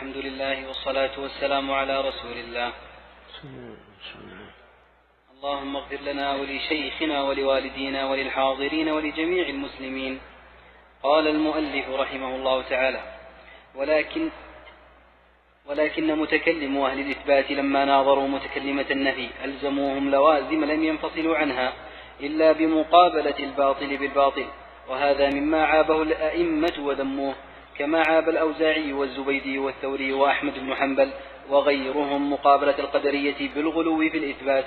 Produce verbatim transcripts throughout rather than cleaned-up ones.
الحمد لله والصلاة والسلام على رسول الله. اللهم اغفر لنا ولشيخنا ولوالدينا وللحاضرين ولجميع المسلمين. قال المؤلف رحمه الله تعالى: ولكن ولكن متكلم أهل الإثبات لما ناظروا متكلمة النفي ألزموهم لوازم لم ينفصلوا عنها إلا بمقابلة الباطل بالباطل، وهذا مما عابه الأئمة وذموه، كما عاب الأوزاعي والزبيدي والثوري وأحمد بن حنبل وغيرهم مقابلة القدرية بالغلو في الإثبات،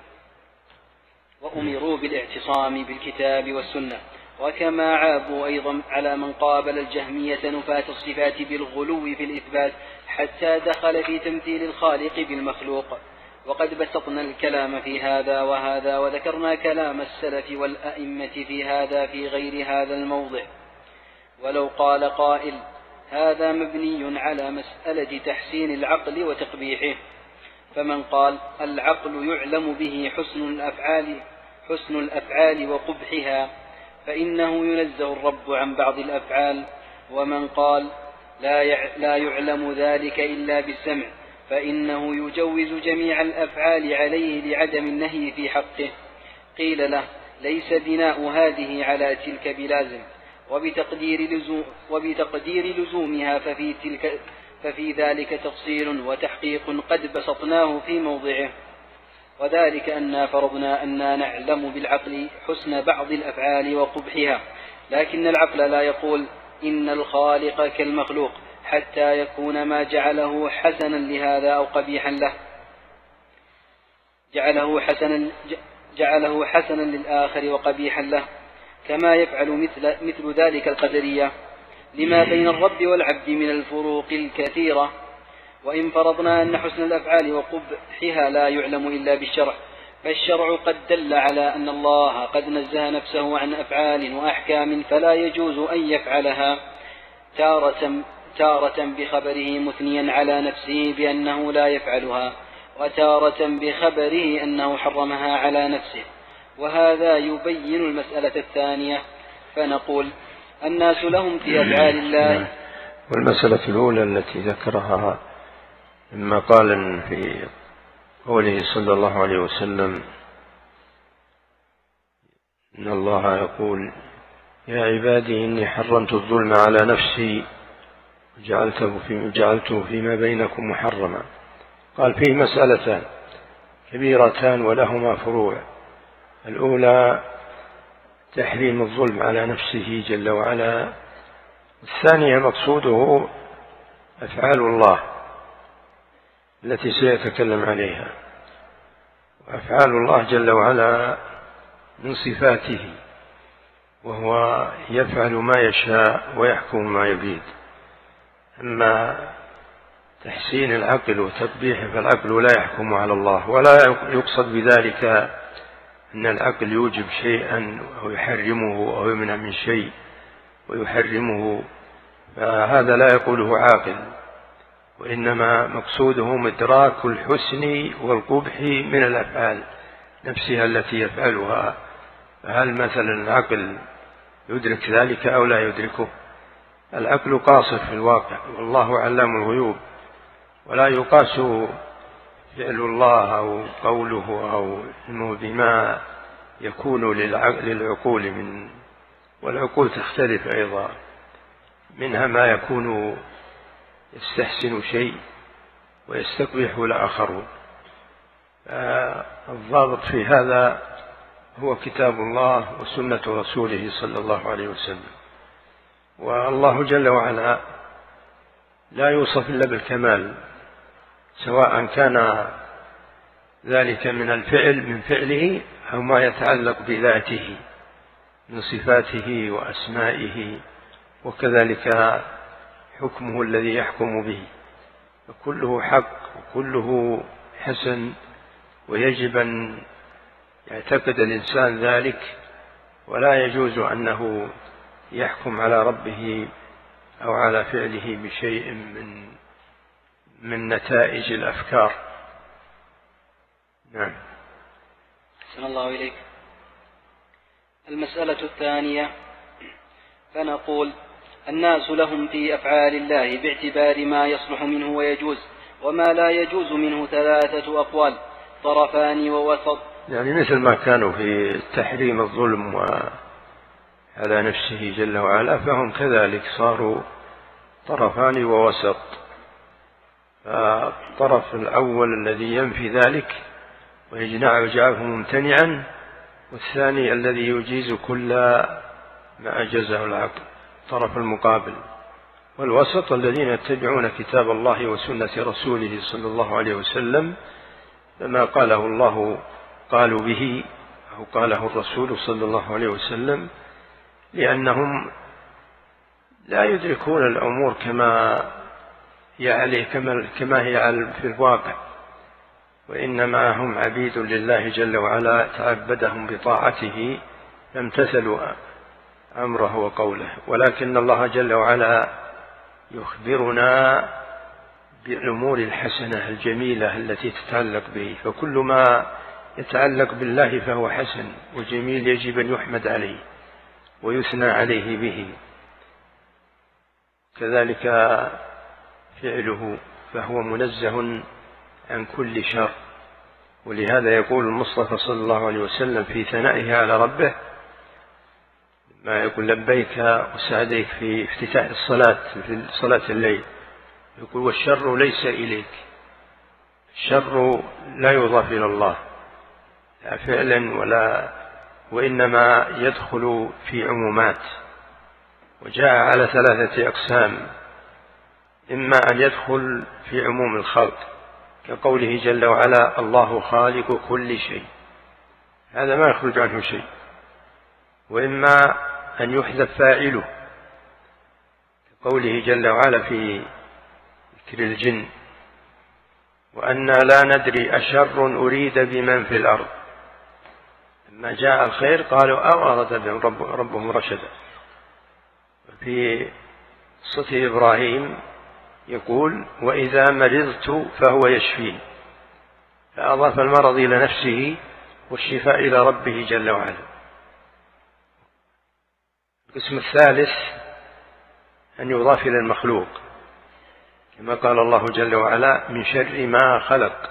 وأمروا بالاعتصام بالكتاب والسنة. وكما عابوا أيضا على من قابل الجهمية نفاة الصفات بالغلو في الإثبات حتى دخل في تمثيل الخالق بالمخلوق. وقد بسطنا الكلام في هذا وهذا، وذكرنا كلام السلف والأئمة في هذا في غير هذا الموضع. ولو قال قائل: هذا مبني على مسألة تحسين العقل وتقبيحه، فمن قال: العقل يعلم به حسن الأفعال حسن الأفعال وقبحها، فإنه ينزه الرب عن بعض الأفعال. ومن قال: لا يعلم ذلك إلا بالسمع، فإنه يجوز جميع الأفعال عليه لعدم النهي في حقه، قيل له: ليس بناء هذه على تلك بلازم، وبتقدير, لزوم وبتقدير لزومها ففي, تلك ففي ذلك تفصيل وتحقيق قد بسطناه في موضعه. وذلك أننا فرضنا أننا نعلم بالعقل حسن بعض الأفعال وقبحها، لكن العقل لا يقول إن الخالق كالمخلوق حتى يكون ما جعله حسنا لهذا أو قبيحا له جعله حسنا, جعله حسنا للآخر وقبيحا له، كما يفعل مثل, مثل ذلك القدرية، لما بين الرب والعبد من الفروق الكثيرة. وإن فرضنا أن حسن الأفعال وقبحها لا يعلم إلا بالشرع، فالشرع قد دل على أن الله قد نزه نفسه عن أفعال وأحكام فلا يجوز أن يفعلها، تارة, تارة بخبره مثنيا على نفسه بأنه لا يفعلها، وتارة بخبره أنه حرمها على نفسه. وهذا يبين المسألة الثانية، فنقول: الناس لهم في أفعال الله. والمسألة الأولى التي ذكرها مما قال في قوله صلى الله عليه وسلم: إن الله يقول: يا عبادي إني حرمت الظلم على نفسي وجعلته, في جعلته فيما بينكم محرما. قال فيه مسألتان كبيرتان ولهما فروع. الأولى تحريم الظلم على نفسه جل وعلا، الثانية مقصوده أفعال الله التي سيتكلم عليها. وأفعال الله جل وعلا من صفاته، وهو يفعل ما يشاء ويحكم ما يريد. أما تحسين العقل وتقبيحه فالعقل لا يحكم على الله، ولا يقصد بذلك أن العقل يوجب شيئا أو يحرمه أو يمنع من شيء ويحرمه، فهذا لا يقوله عاقل، وإنما مقصوده مدراك الحسن والقبح من الأفعال نفسها التي يفعلها. فهل مثلا العقل يدرك ذلك أو لا يدركه؟ العقل قاصر في الواقع، والله علام الغيوب، ولا يقاس فعل الله أو قوله أو علمه بما يكون للعقول من، والعقول تختلف أيضا، منها ما يكون يستحسن شيء ويستقبح الآخرون. الضابط في هذا هو كتاب الله وسنة رسوله صلى الله عليه وسلم. والله جل وعلا لا يوصف إلا بالكمال، سواء كان ذلك من الفعل من فعله أو ما يتعلق بذاته من صفاته وأسمائه، وكذلك حكمه الذي يحكم به، فكله حق وكله حسن، ويجب أن يعتقد الإنسان ذلك، ولا يجوز أنه يحكم على ربه أو على فعله بشيء من من نتائج الأفكار. نعم. أحسن الله إليك. المسألة الثانية، فنقول: الناس لهم في أفعال الله باعتبار ما يصلح منه ويجوز، وما لا يجوز منه ثلاثة أقوال طرفان ووسط. يعني مثل ما كانوا في تحريم الظلم على نفسه جل وعلا، فهم كذلك صاروا طرفان ووسط. فالطرف الأول الذي ينفي ذلك ويجعله ممتنعا، والثاني الذي يجيز كل ما أجازه العقل، الطرف المقابل. والوسط الذين يتبعون كتاب الله وسنة رسوله صلى الله عليه وسلم، فما قاله الله قالوا به أو قاله الرسول صلى الله عليه وسلم، لأنهم لا يدركون الأمور كما هي عليه كما هي في الواقع، وإنما هم عبيد لله جل وعلا تعبدهم بطاعته فامتثلوا أمره وقوله. ولكن الله جل وعلا يخبرنا بالأمور الحسنة الجميلة التي تتعلق به، فكل ما يتعلق بالله فهو حسن وجميل، يجب أن يحمد عليه ويثنى عليه به. كذلك فعله فهو منزه عن كل شر. ولهذا يقول المصطفى صلى الله عليه وسلم في ثنائه على ربه ما يقول لبيك وسعديك في افتتاح الصلاة في صلاة الليل، يقول والشر ليس إليك. الشر لا يضاف إلى الله لا فعلا ولا، وإنما يدخل في عمومات، وجاء على ثلاثة أقسام: إما أن يدخل في عموم الخلق كقوله جل وعلا الله خالق كل شيء، هذا ما يخرج عنه شيء، وإما أن يحذف فاعله كقوله جل وعلا في ذكر الجن وأنا لا ندري أشر أريد بمن في الأرض، لما جاء الخير قالوا أو أراد بهم رب ربهم رشدا. في قصة إبراهيم يقول وإذا مرضت فهو يشفين، فأضاف المرض إلى نفسه والشفاء إلى ربه جل وعلا. القسم الثالث أن يضاف إلى المخلوق كما قال الله جل وعلا من شر ما خلق،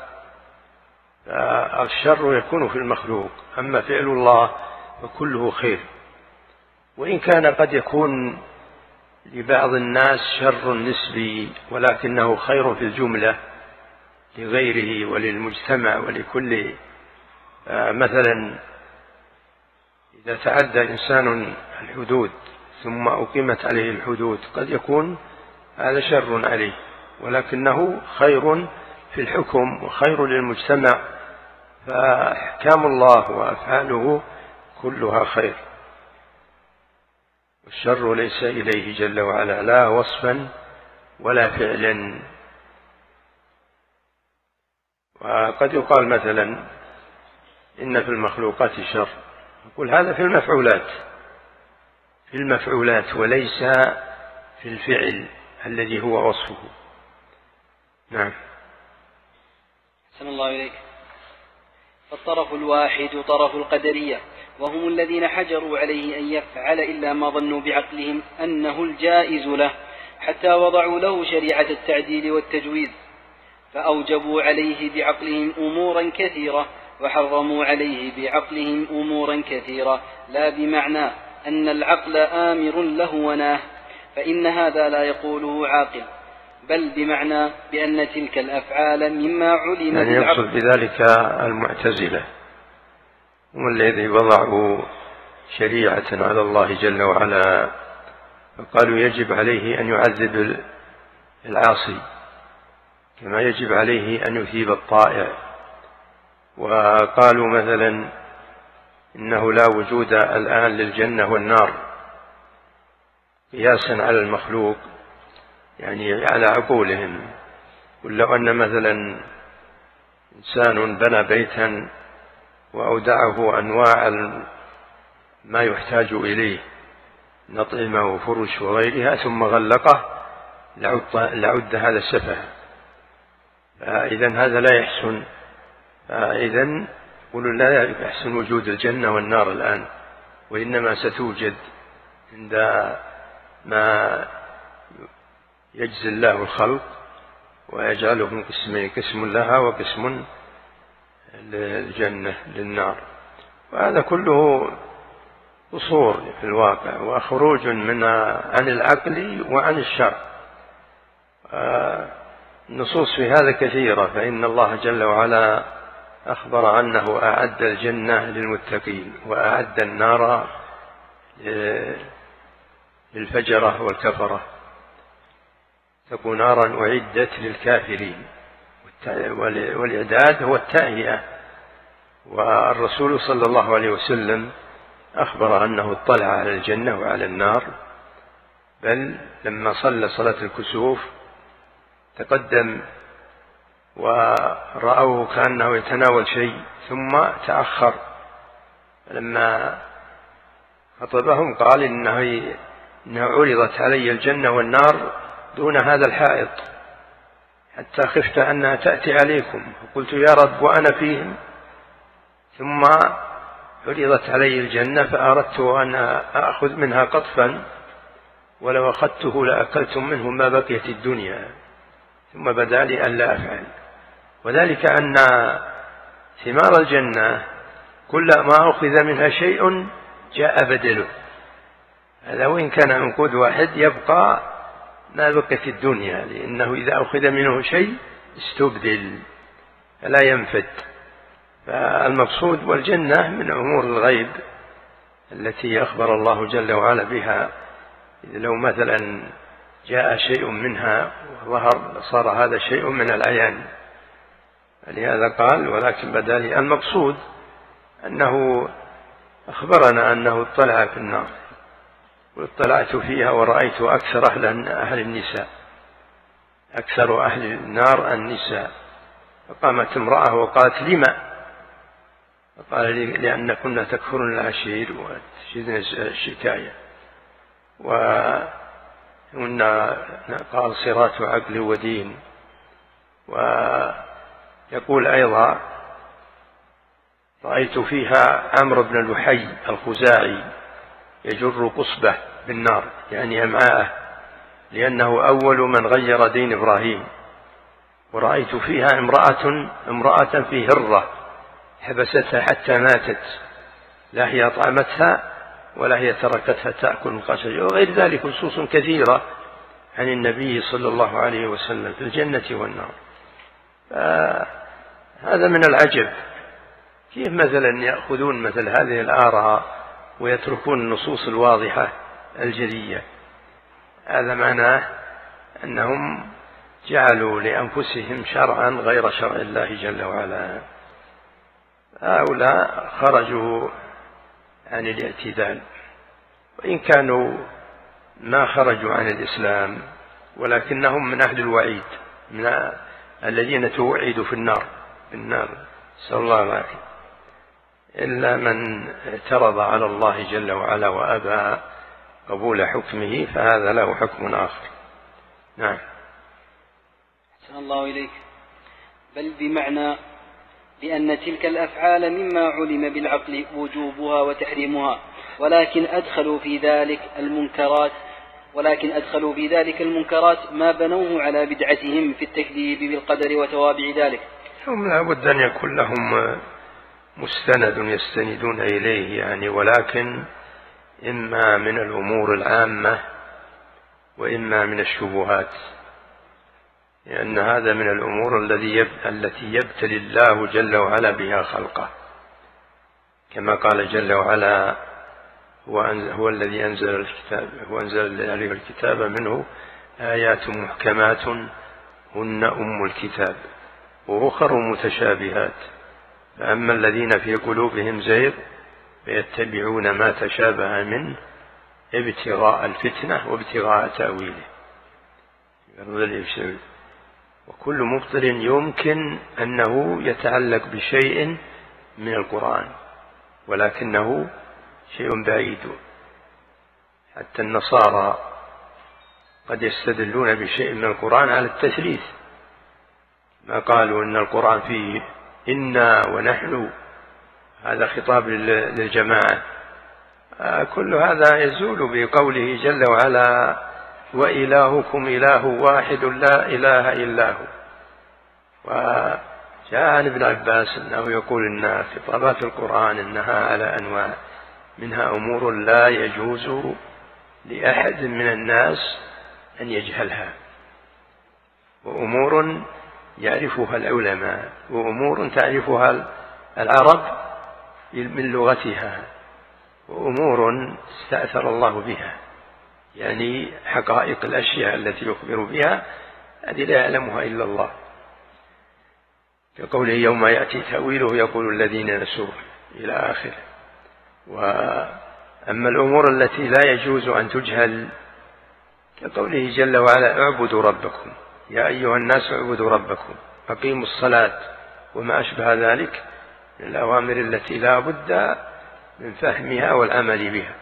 فالشر يكون في المخلوق، أما فعل الله فكله خير، وإن كان قد يكون لبعض الناس شر نسبي ولكنه خير في الجملة لغيره وللمجتمع ولكل. مثلا إذا تعدى إنسان الحدود ثم أقيمت عليه الحدود قد يكون هذا شر عليه، ولكنه خير في الحكم وخير للمجتمع، فأحكام الله وأفعاله كلها خير، والشر ليس إليه جل وعلا لا وصفا ولا فعلا. وقد يقال مثلا إن في المخلوقات شر، يقول هذا في المفعولات في المفعولات وليس في الفعل الذي هو وصفه. نعم. أحسن الله إليك. فالطرف الواحد طرف القدرية، وهم الذين حجروا عليه أن يفعل إلا ما ظنوا بعقلهم أنه الجائز له، حتى وضعوا له شريعة التعديل والتجويز، فأوجبوا عليه بعقلهم أمورا كثيرة وحرموا عليه بعقلهم أمورا كثيرة، لا بمعنى أن العقل آمر له وناه، فإن هذا لا يقوله عاقل، بل بمعنى بأن تلك الأفعال مما علم يعني يقصد بذلك المعتزلة، هم الذين وضعوا شريعة على الله جل وعلا فقالوا يجب عليه أن يعذب العاصي كما يجب عليه أن يثيب الطائع، وقالوا مثلا إنه لا وجود الآن للجنة والنار قياسا على المخلوق، يعني على عقولهم. قل لو أن مثلا إنسان بنى بيتا وأودعه أنواع ما يحتاج إليه نطعمة وفرش وغيرها ثم غلقه لعد هذا سفه، فإذا هذا لا يحسن. فإذا قلوا لا يحسن وجود الجنة والنار الآن، وإنما ستوجد عند ما يجزي الله الخلق ويجعلهم قسمين، قسم لها وقسم للجنة للنار. وهذا كله قصور في الواقع وخروج من عن العقل وعن الشرع. النصوص في هذا كثيرة، فإن الله جل وعلا أخبر أنه أعد الجنة للمتقين وأعد النار للفجرة والكفرة، تكون نارا أعدت للكافرين، والإعداد هو التأهيئة. والرسول صلى الله عليه وسلم أخبر أنه اطلع على الجنة وعلى النار، بل لما صلى صلاة الكسوف تقدم ورأوه كأنه يتناول شيء ثم تأخر، لما خطبهم قال إنه إنها عرضت علي الجنة والنار دون هذا الحائط حتى خفت أنها تأتي عليكم، فقلت يا رب وأنا فيهم، ثم عرضت علي الجنة فأردت أن أخذ منها قطفا ولو أخذته لأكلتم منه ما بقيت الدنيا، ثم بدا لي أن لا أفعل. وذلك أن ثمار الجنة كل ما أخذ منها شيء جاء بدله، هذا وإن كان عنقود واحد يبقى ما بقيت الدنيا، لأنه إذا أخذ منه شيء استبدل فلا ينفد. فالمقصود والجنة من أمور الغيب التي أخبر الله جل وعلا بها، إذا لو مثلا جاء شيء منها وظهر صار هذا شيء من العيان، لهذا قال ولكن بدا لي. المقصود أنه أخبرنا أنه اطلع في النار، واطلعت فيها ورأيت أكثر أهل, أهل النساء، أكثر أهل النار النساء. فقامت امرأة وقالت لما؟ فقال لي لأن كنا تكفرن العشير وتشيدن الشكاية، وهن قاصرات عقل ودين. ويقول أيضا رأيت فيها عمرو بن لحي الخزاعي يجر قصبة بالنار يعني أمعاءه، لأنه أول من غير دين إبراهيم. ورأيت فيها امرأة امرأة في هرة حبستها حتى ماتت، لا هي طعمتها ولا هي تركتها تأكل من قشر، وغير ذلك نصوص كثيرة عن النبي صلى الله عليه وسلم في الجنة والنار. هذا من العجب، كيف مثلا يأخذون مثل هذه الآراء ويتركون النصوص الواضحة الجلية؟ هذا معناه أنهم جعلوا لأنفسهم شرعا غير شرع الله جل وعلا. هؤلاء خرجوا عن الاعتدال، وإن كانوا ما خرجوا عن الإسلام ولكنهم من أهل الوعيد، من الذين توعدوا في النار في النار صلى الله عليه وسلم، إلا من اعترض على الله جل وعلا وأبى قبول حكمه فهذا له حكم آخر. نعم. أحسن الله إليك. بل بمعنى لأن تلك الأفعال مما علم بالعقل وجوبها وتحريمها، ولكن أدخلوا في ذلك المنكرات ولكن أدخلوا في ذلك المنكرات ما بنوه على بدعتهم في التكذيب بالقدر وتوابع ذلك. هم لا بد أن يكون لهم مستند يستندون إليه يعني، ولكن إما من الأمور العامة وإما من الشبهات، لأن هذا من الأمور التي يبتلي الله جل وعلا بها خلقه، كما قال جل وعلا هو الذي أنزل الكتاب هو أنزل عليه الكتاب منه آيات محكمات هن أم الكتاب وأخر متشابهات، فأما الذين في قلوبهم زيغ فيتبعون ما تشابه منه ابتغاء الفتنة وابتغاء تأويله. وكل مبطل يمكن أنه يتعلق بشيء من القرآن ولكنه شيء بعيد. حتى النصارى قد يستدلون بشيء من القرآن على التثليث، ما قالوا إن القرآن فيه إنا ونحن، هذا خطاب للجماعة، كل هذا يزول بقوله جل وعلا وإلهكم إله واحد لا إله إلا هو. وجاء عن ابن عباس أنه يقول إن خطابات القرآن إنها على أنواع، منها أمور لا يجوز لأحد من الناس أن يجهلها، وأمور يعرفها العلماء، وأمور تعرفها العرب من لغتها، وأمور استأثر الله بها، يعني حقائق الأشياء التي يخبر بها هذه لا يعلمها إلا الله، كقوله يوم يأتي تأويله يقول الذين نسوه إلى آخره. وأما الأمور التي لا يجوز أن تجهل كقوله جل وعلا اعبدوا ربكم يا أيها الناس اعبدوا ربكم أقيموا الصلاة وما أشبه ذلك من الأوامر التي لا بد من فهمها والعمل بها،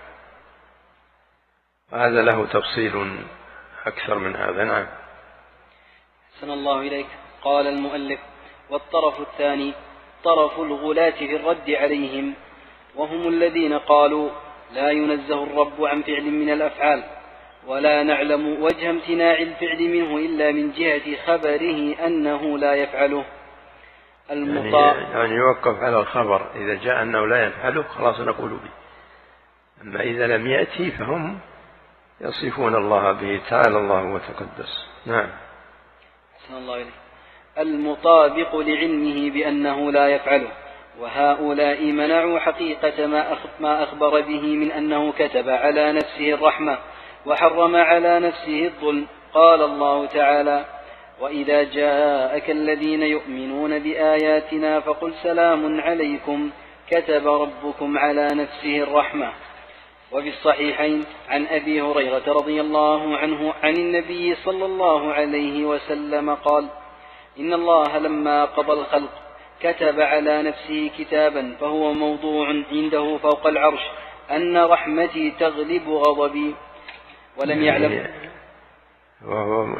وهذا له تفصيل أكثر من هذا. نعم. أحسن الله إليك. قال المؤلف: والطرف الثاني طرف الغلاة في الرد عليهم، وهم الذين قالوا لا ينزه الرب عن فعل من الأفعال، ولا نعلم وجه امتناع الفعل منه إلا من جهة خبره أنه لا يفعله. المطاع يعني, يعني يوقف على الخبر، إذا جاء أنه لا يفعله خلاص نقول به، أما إذا لم يأتي فهم يصفون الله به تعالى الله وتقدس. نعم. أحسن الله إليك. المطابق لعلمه بأنه لا يفعله، وهؤلاء منعوا حقيقة ما أخبر به من أنه كتب على نفسه الرحمة وحرم على نفسه الظلم. قال الله تعالى: وإذا جاءك الذين يؤمنون بآياتنا فقل سلام عليكم كتب ربكم على نفسه الرحمة. وفي الصحيحين عن أبي هريرة رضي الله عنه عن النبي صلى الله عليه وسلم قال: إن الله لما قضى الخلق كتب على نفسه كتابا فهو موضوع عنده فوق العرش أن رحمتي تغلب غضبي، ولم يعلم. وهو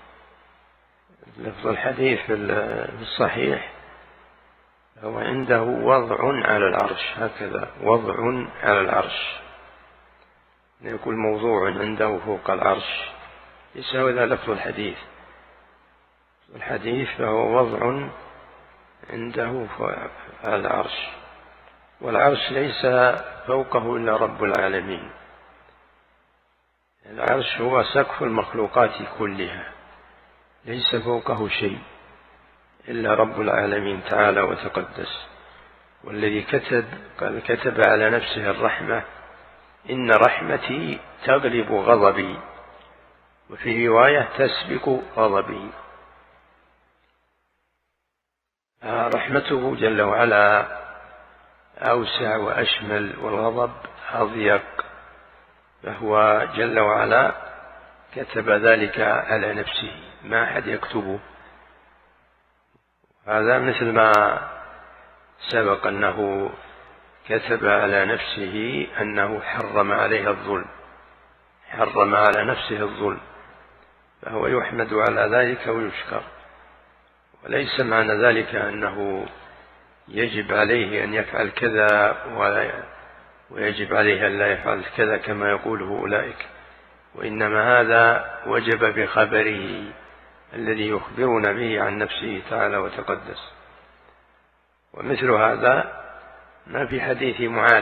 لفظ الحديث في الصحيح هو عنده وضع على العرش، هكذا وضع على العرش، يقول موضوع عنده فوق العرش، ليس هذا لفظ الحديث. الحديث فهو وضع عنده على العرش، والعرش ليس فوقه إلا رب العالمين، العرش هو سقف المخلوقات كلها، ليس فوقه شيء إلا رب العالمين تعالى وتقدس. والذي كتب قال كتب على نفسه الرحمة إن رحمتي تغلب غضبي، وفي رواية تسبق غضبي. رحمته جل وعلا أوسع وأشمل، والغضب أضيق، فهو جل وعلا كتب ذلك على نفسه، ما أحد يكتبه. هذا مثل ما سبق أنه كتب على نفسه أنه حرم عليها الظلم، حرم على نفسه الظلم، فهو يحمد على ذلك ويشكر، وليس معنى ذلك أنه يجب عليه أن يفعل كذا ويجب عليه أن لا يفعل كذا كما يقوله أولئك، وإنما هذا وجب بخبره الذي يخبرنا به عن نفسه تعالى وتقدس. ومثل هذا ما في حديث معاذ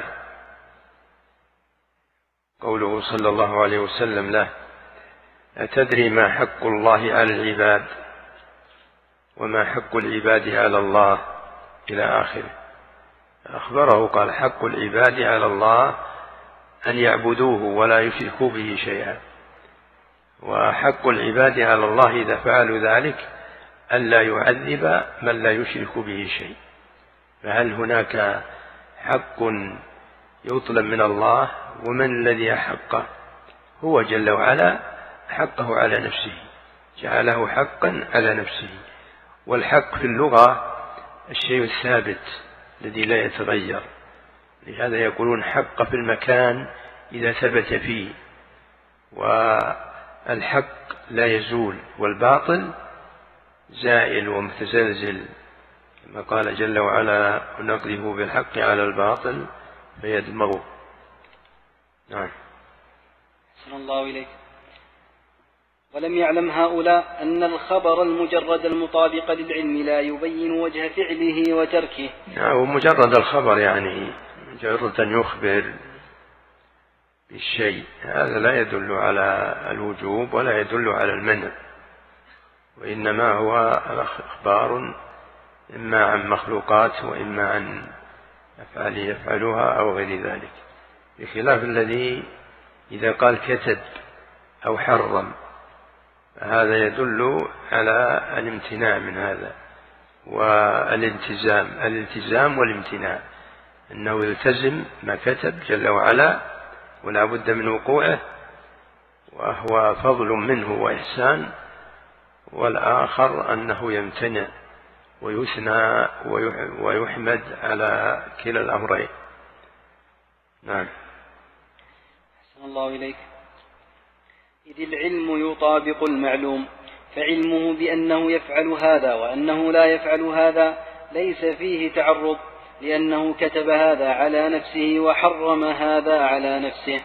قوله صلى الله عليه وسلم له: أتدري ما حق الله على العباد وما حق العباد على الله، إلى آخره. أخبره قال: حق العباد على الله أن يعبدوه ولا يشركوا به شيئا، وحق العباد على الله إذا فعلوا ذلك أن لا يعذب من لا يشرك به شيء. فهل هناك حق يطلب من الله؟ ومن الذي حقه؟ هو جل وعلا حقه على نفسه، جعله حقا على نفسه. والحق في اللغة الشيء الثابت الذي لا يتغير، لهذا يقولون حق في المكان إذا ثبت فيه، والحق لا يزول، والباطل زائل ومتزلزل، كما قال جل وعلا: ونقذف بالحق على الباطل فيدمغه. نعم. أحسن الله إليك. ولم يعلم هؤلاء أن الخبر المجرد المطابق للعلم لا يبين وجه فعله وتركه. نعم، مجرد الخبر يعني مجرد أن يخبر بالشيء هذا لا يدل على الوجوب ولا يدل على المنع، وإنما هو أخبار إما عن مخلوقات وإما عن أفعال يفعلها أو غير ذلك، بخلاف الذي إذا قال كتب أو حرم هذا يدل على الامتناع من هذا والالتزام الالتزام والامتناع، أنه يلتزم ما كتب جل وعلا ولا بد من وقوعه وهو فضل منه وإحسان، والآخر أنه يمتنع ويثنى ويحمد على كلا الأمرين. نعم. أحسن الله إليك. إذ العلم يطابق المعلوم، فعلمه بأنه يفعل هذا وأنه لا يفعل هذا ليس فيه تعرض، لأنه كتب هذا على نفسه وحرم هذا على نفسه،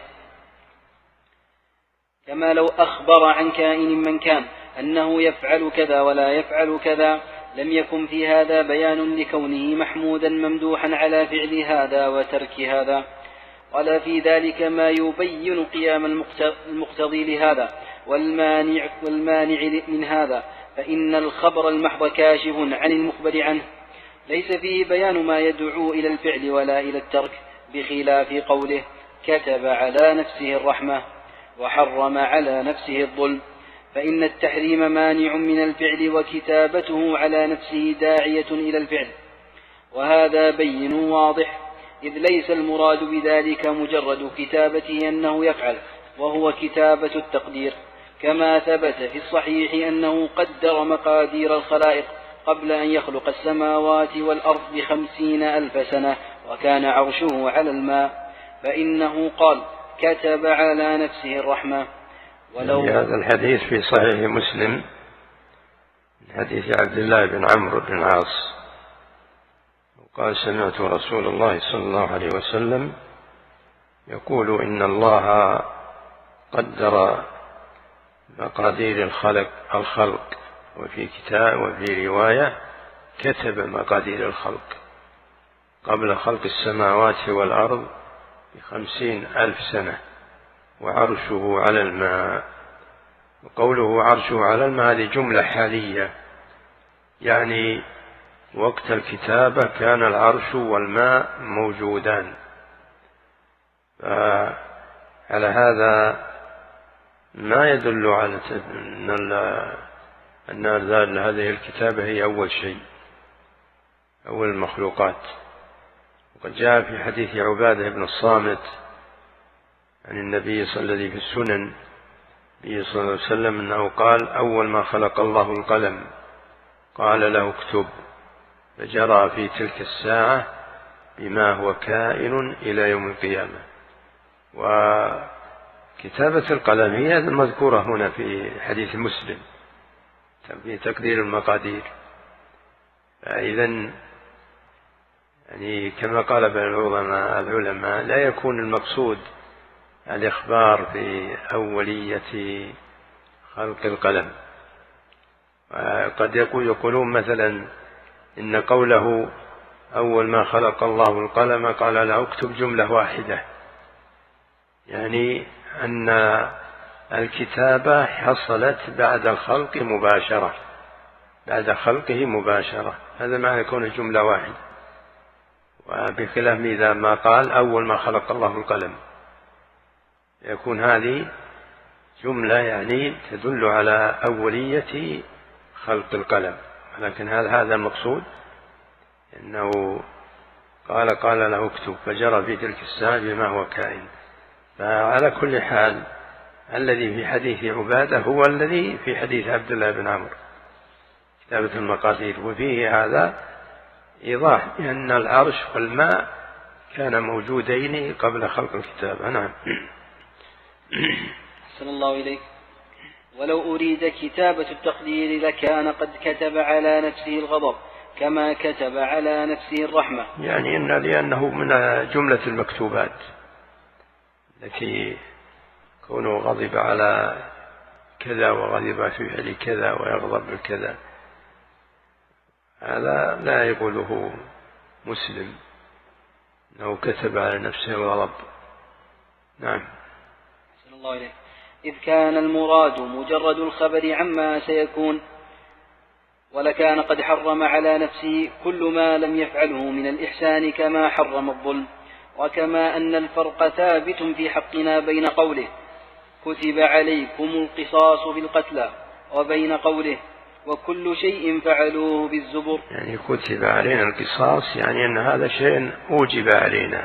كما لو أخبر عن كائن من كان أنه يفعل كذا ولا يفعل كذا لم يكن في هذا بيان لكونه محمودا ممدوحا على فعل هذا وترك هذا، ولا في ذلك ما يبين قيام المقتضي لهذا والمانع, والمانع من هذا، فإن الخبر المحض كاشف عن المخبر عنه، ليس فيه بيان ما يدعو إلى الفعل ولا إلى الترك، بخلاف قوله كتب على نفسه الرحمة وحرم على نفسه الظلم، فإن التحريم مانع من الفعل وكتابته على نفسه داعية إلى الفعل، وهذا بين واضح، إذ ليس المراد بذلك مجرد كتابته أنه يفعل، وهو كتابة التقدير، كما ثبت في الصحيح أنه قدر مقادير الخلائق قبل أن يخلق السماوات والأرض بخمسين ألف سنة وكان عرشه على الماء، فإنه قال كتب على نفسه الرحمة. ولو هذا الحديث في صحيح مسلم من حديث عبد الله بن عمرو بن العاص قال سمعت رسول الله صلى الله عليه وسلم يقول إن الله قدر مقادير الخلق الخلق وفي كتاب وفي رواية كتب مقادير الخلق قبل خلق السماوات والأرض بخمسين ألف سنة وعرشه على الماء. وقوله عرشه على الماء هذه جملة حالية، يعني وقت الكتابة كان العرش والماء موجودان، فعلى هذا ما يدل على أن هذه الكتابة هي أول شيء أول المخلوقات. وقد جاء في حديث عبادة بن الصامت عن النبي صلى الله عليه وسلم في السنن النبي صلى الله عليه وسلم أنه قال أول ما خلق الله القلم قال له اكتب، فجرى في تلك الساعة بما هو كائن إلى يوم القيامة. وكتابة القلم هي المذكورة هنا في حديث مسلم في تقدير المقادير. فإذن يعني كما قال العلماء العلماء لا يكون المقصود الإخبار بأولية خلق القلم. وقد يقولون مثلا إن قوله أول ما خلق الله القلم قال له اكتب جملة واحدة، يعني أن الكتابة حصلت بعد الخلق مباشرة بعد خلقه مباشرة، هذا معنى يكون جملة واحدة. وبخلاف إذا ما قال أول ما خلق الله القلم يكون هذه جملة يعني تدل على أولية خلق القلم، ولكن هذا هذا المقصود إنه قال قال له اكتب فجرى في تلك الساعة بما هو كائن. فعلى كل حال الذي في حديث عبادة هو الذي في حديث عبد الله بن عمرو كتابة المقادير، وفيه هذا إيضاح أن العرش والماء كان موجودين قبل خلق الكتابة. نعم. أحسن الله إليك. ولو أريد كتابة التقدير لكان قد كتب على نفسه الغضب كما كتب على نفسه الرحمة، يعني إن لأنه من جملة المكتوبات التي كونه غضب على كذا وغضب في فعل كذا ويغضب بالكذا، هذا لا يقوله مسلم أنه كتب على نفسه الغضب. نعم. أحسن الله إليك. إذ كان المراد مجرد الخبر عما سيكون، ولكان قد حرم على نفسه كل ما لم يفعله من الإحسان كما حرم الظلم، وكما أن الفرق ثابت في حقنا بين قوله كتب عليكم القصاص في القتلى وبين قوله وكل شيء فعلوه بالزبر. يعني كتب علينا القصاص يعني أن هذا شيء أوجب علينا،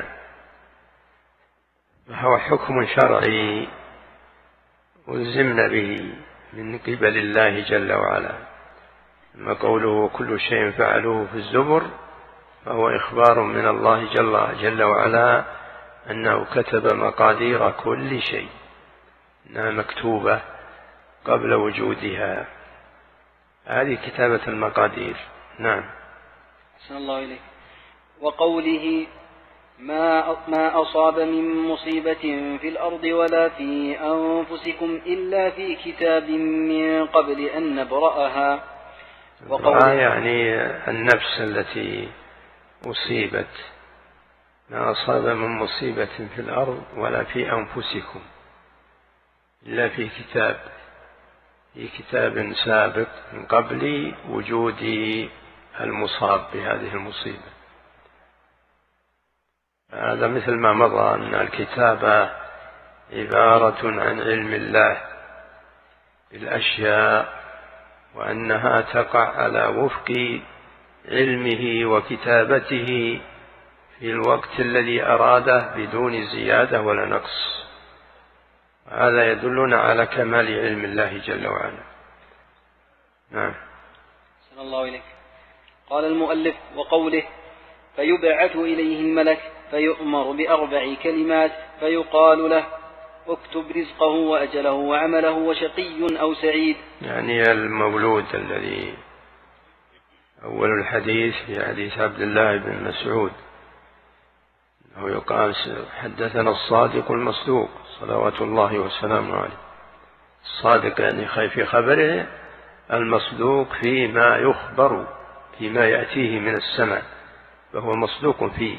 وهو حكم شرعي ألزمنا به من قبل الله جل وعلا. أما قوله كل شيء فعلوه في الزبر فهو إخبار من الله جل, جل وعلا أنه كتب مقادير كل شيء، أنها مكتوبة قبل وجودها، هذه كتابة المقادير. نعم. أحسن الله إليك. وقوله ما ما أصاب من مصيبة في الأرض ولا في أنفسكم إلا في كتاب من قبل أن نبرأها. وقوله يعني النفس التي أصيبت، ما أصاب من مصيبة في الأرض ولا في أنفسكم إلا في كتاب، في كتاب سابق من قبل وجود المصاب بهذه المصيبة. هذا مثل ما مضى أن الكتابة عبارة عن علم الله بالأشياء، وأنها تقع على وفق علمه وكتابته في الوقت الذي أراده بدون زيادة ولا نقص. هذا يدلنا على كمال علم الله جل وعلا. نعم. صلى الله عليك. قال المؤلف وقوله فيبعث إليه الملك فيؤمر بأربع كلمات فيقال له اكتب رزقه وأجله وعمله وشقي أو سعيد. يعني المولود الذي أول الحديث في حديث عبد الله بن مسعود أنه يقال حدثنا الصادق المصدوق صلوات الله وسلامه عليه. الصادق يعني في خبره، المصدوق فيما يخبر فيما يأتيه من السماء فهو مصدوق فيه.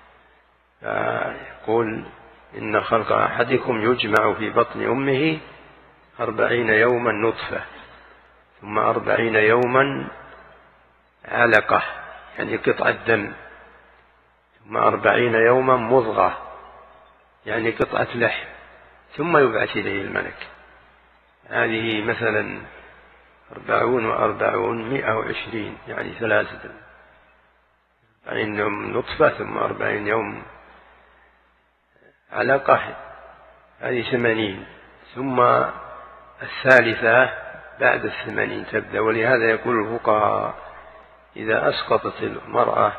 يقول إن خلق أحدكم يجمع في بطن أمه أربعين يوما نطفة ثم أربعين يوما علقة يعني قطعة دم ثم أربعين يوما مضغة يعني قطعة لحم ثم يبعث إليه الملك. هذه مثلا أربعون وأربعون مئة وعشرين يعني ثلاثة، أربعين يوم نطفة ثم أربعين يوم علقة هذه ثمانين، ثم الثالثة بعد الثمانين تبدأ. ولهذا يقول الفقهاء إذا أسقطت المرأة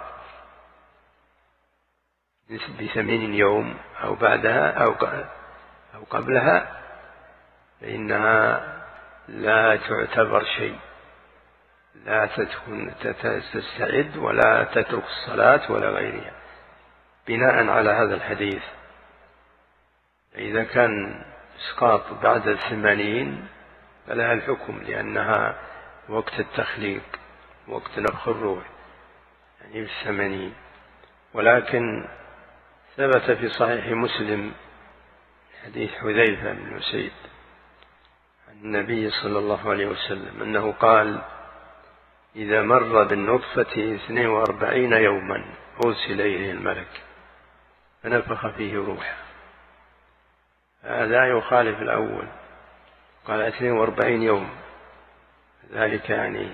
بثمانين يوم أو بعدها أو أو قبلها فإنها لا تعتبر شيء، لا تستعد ولا تترك الصلاة ولا غيرها بناء على هذا الحديث. إذا كان إسقاط بعد الثمانين فلها الحكم لأنها وقت التخليق وقت نفخ الروح يعني في الثمانين. ولكن ثبت في صحيح مسلم حديث حذيفة بن أسيد عن النبي صلى الله عليه وسلم أنه قال إذا مر بالنطفة اثنين وأربعين يوما أرسل إليه الملك فنفخ فيه روحه. هذا يخالف الأول، قال اثنين وأربعين يوم، ذلك يعني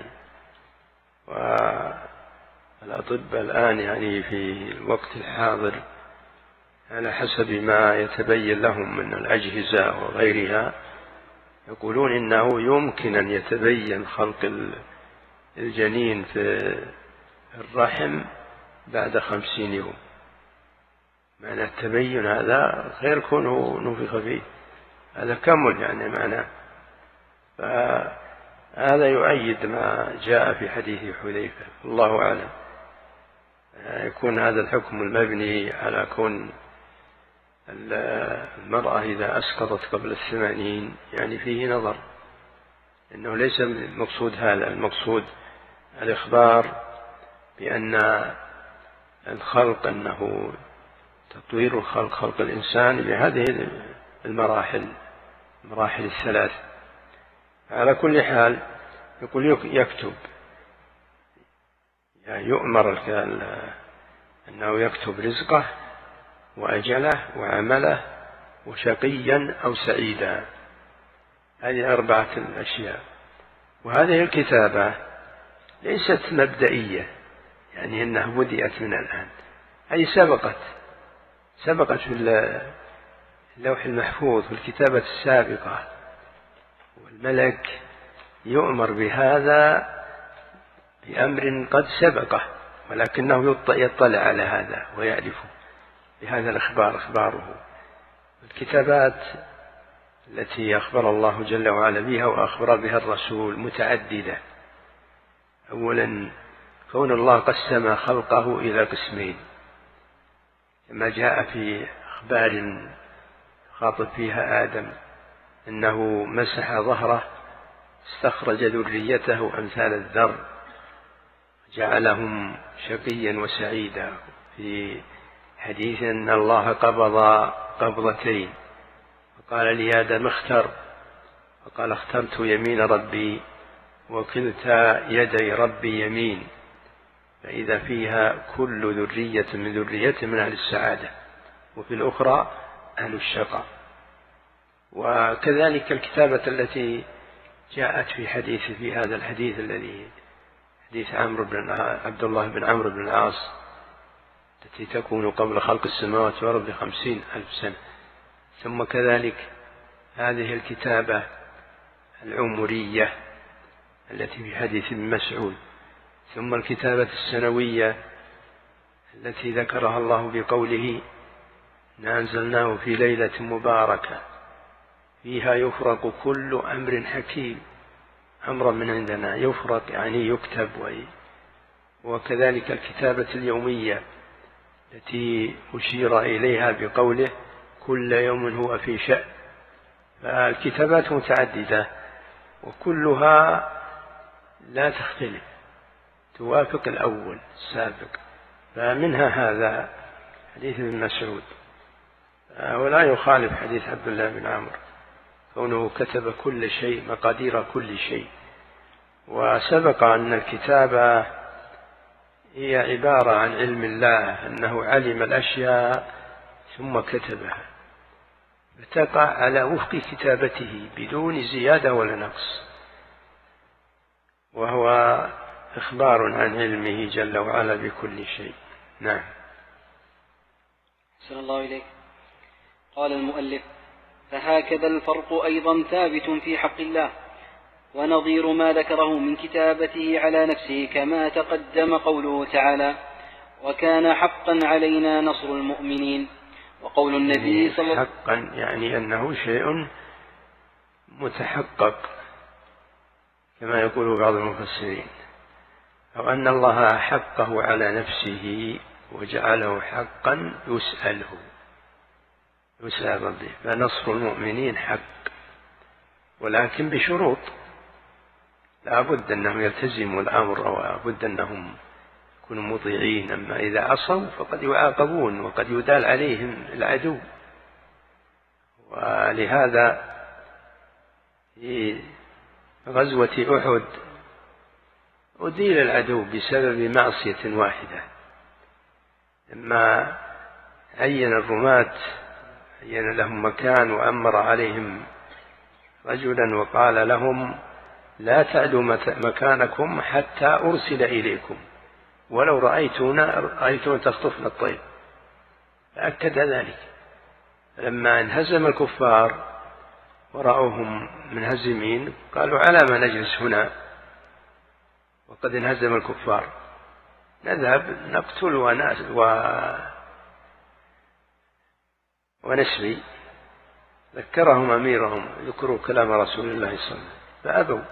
والأطباء الآن يعني في الوقت الحاضر على حسب ما يتبين لهم من الأجهزة وغيرها يقولون إنه يمكن أن يتبين خلق الجنين في الرحم بعد خمسين يوم. معنى التبين هذا غير كونه نفخ فيه، هذا كمل يعني معناه. فهذا يؤيد ما جاء في حديث حذيفة. الله أعلم. يكون هذا الحكم المبني على كون المرأة إذا أسقطت قبل الثمانين يعني فيه نظر، إنه ليس المقصود هذا، المقصود الإخبار بأن الخلق أنه تطوير الخلق خلق الإنسان بهذه المراحل المراحل الثلاث. على كل حال يقول يكتب، يعني يؤمر أنه يكتب رزقه وأجله وعمله وشقيا أو سعيدا، هذه أربعة الأشياء. وهذه الكتابة ليست مبدئية، يعني أنها بدأت من الآن، هذه سبقت سبقت في اللوح المحفوظ في الكتابة السابقة، والملك يؤمر بهذا بأمر قد سبقه، ولكنه يطلع على هذا ويعرفه بهذا الإخبار إخباره. الكتابات التي أخبر الله جل وعلا بها وأخبر بها الرسول متعددة. أولا كون الله قسم خلقه إلى قسمين، كما جاء في أخبار خاطب فيها آدم أنه مسح ظهره استخرج ذريته أمثال الذر جعلهم شقيا وسعيدا. في حديث أن الله قبض قبضتين وقال لآدم اختر، فقال اخترت يمين ربي وكلتا يدي ربي يمين، فإذا فيها كل ذرية من ذريته من أهل السعادة، وفي الأخرى أهل الشقاء. وكذلك الكتابة التي جاءت في حديث في هذا الحديث الذي حديث عمرو بن عبد الله بن عمرو بن العاص التي تكون قبل خلق السماوات والأرض بخمسين ألف سنة. ثم كذلك هذه الكتابة العمرية التي في حديث ابن مسعود. ثم الكتابة السنوية التي ذكرها الله بقوله أنزلناه في ليلة مباركة فيها يفرق كل أمر حكيم، أمر من عندنا يفرق يعني يكتب. وكذلك الكتابة اليومية التي أشير إليها بقوله كل يوم هو في شأن. فالكتابات متعددة وكلها لا تختلف، توافق الأول السابق. فمنها هذا حديث ابن مسعود، ولا يخالف حديث عبد الله بن عمرو كونه كتب كل شيء مقادير كل شيء. وسبق أن الكتابة هي عبارة عن علم الله، أنه علم الأشياء ثم كتبها فتقع على وفق كتابته بدون زيادة ولا نقص، وهو إخبار عن علمه جل وعلا بكل شيء. نعم. أحسن الله إليك. قال المؤلف: فهكذا الفرق أيضا ثابت في حق الله، ونظير ما ذكره من كتابته على نفسه كما تقدم قوله تعالى: وكان حقا علينا نصر المؤمنين. وقول النبي صلى الله عليه وسلم حقا يعني أنه شيء متحقق كما يقول بعض المفسرين، أو أن الله حقه على نفسه وجعله حقا يسأله يسأل ربه. فنصر المؤمنين حق، ولكن بشروط، لا بد أنهم يلتزموا الأمر ولا بد أنهم يكونوا مطيعين. أما إذا عصوا فقد يعاقبون وقد يدال عليهم العدو. ولهذا في غزوة أحد أديل العدو بسبب معصية واحدة، لما عين الرماة عين لهم مكان وأمر عليهم رجلا وقال لهم: لا تعدوا مكانكم حتى أرسل إليكم ولو رأيتون رأيتون تخطفن الطير. فأكد ذلك. لما انهزم الكفار ورأوهم منهزمين قالوا: على ما نجلس هنا وقد انهزم الكفار، نذهب نقتل ونسري. ذكرهم أميرهم ذكروا كلام رسول الله صلى الله عليه وسلم فأبوا.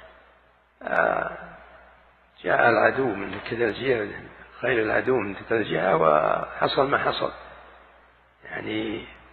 جاء العدو من كذا الجهة، خير العدو من كذا الجهة، وحصل ما حصل. يعني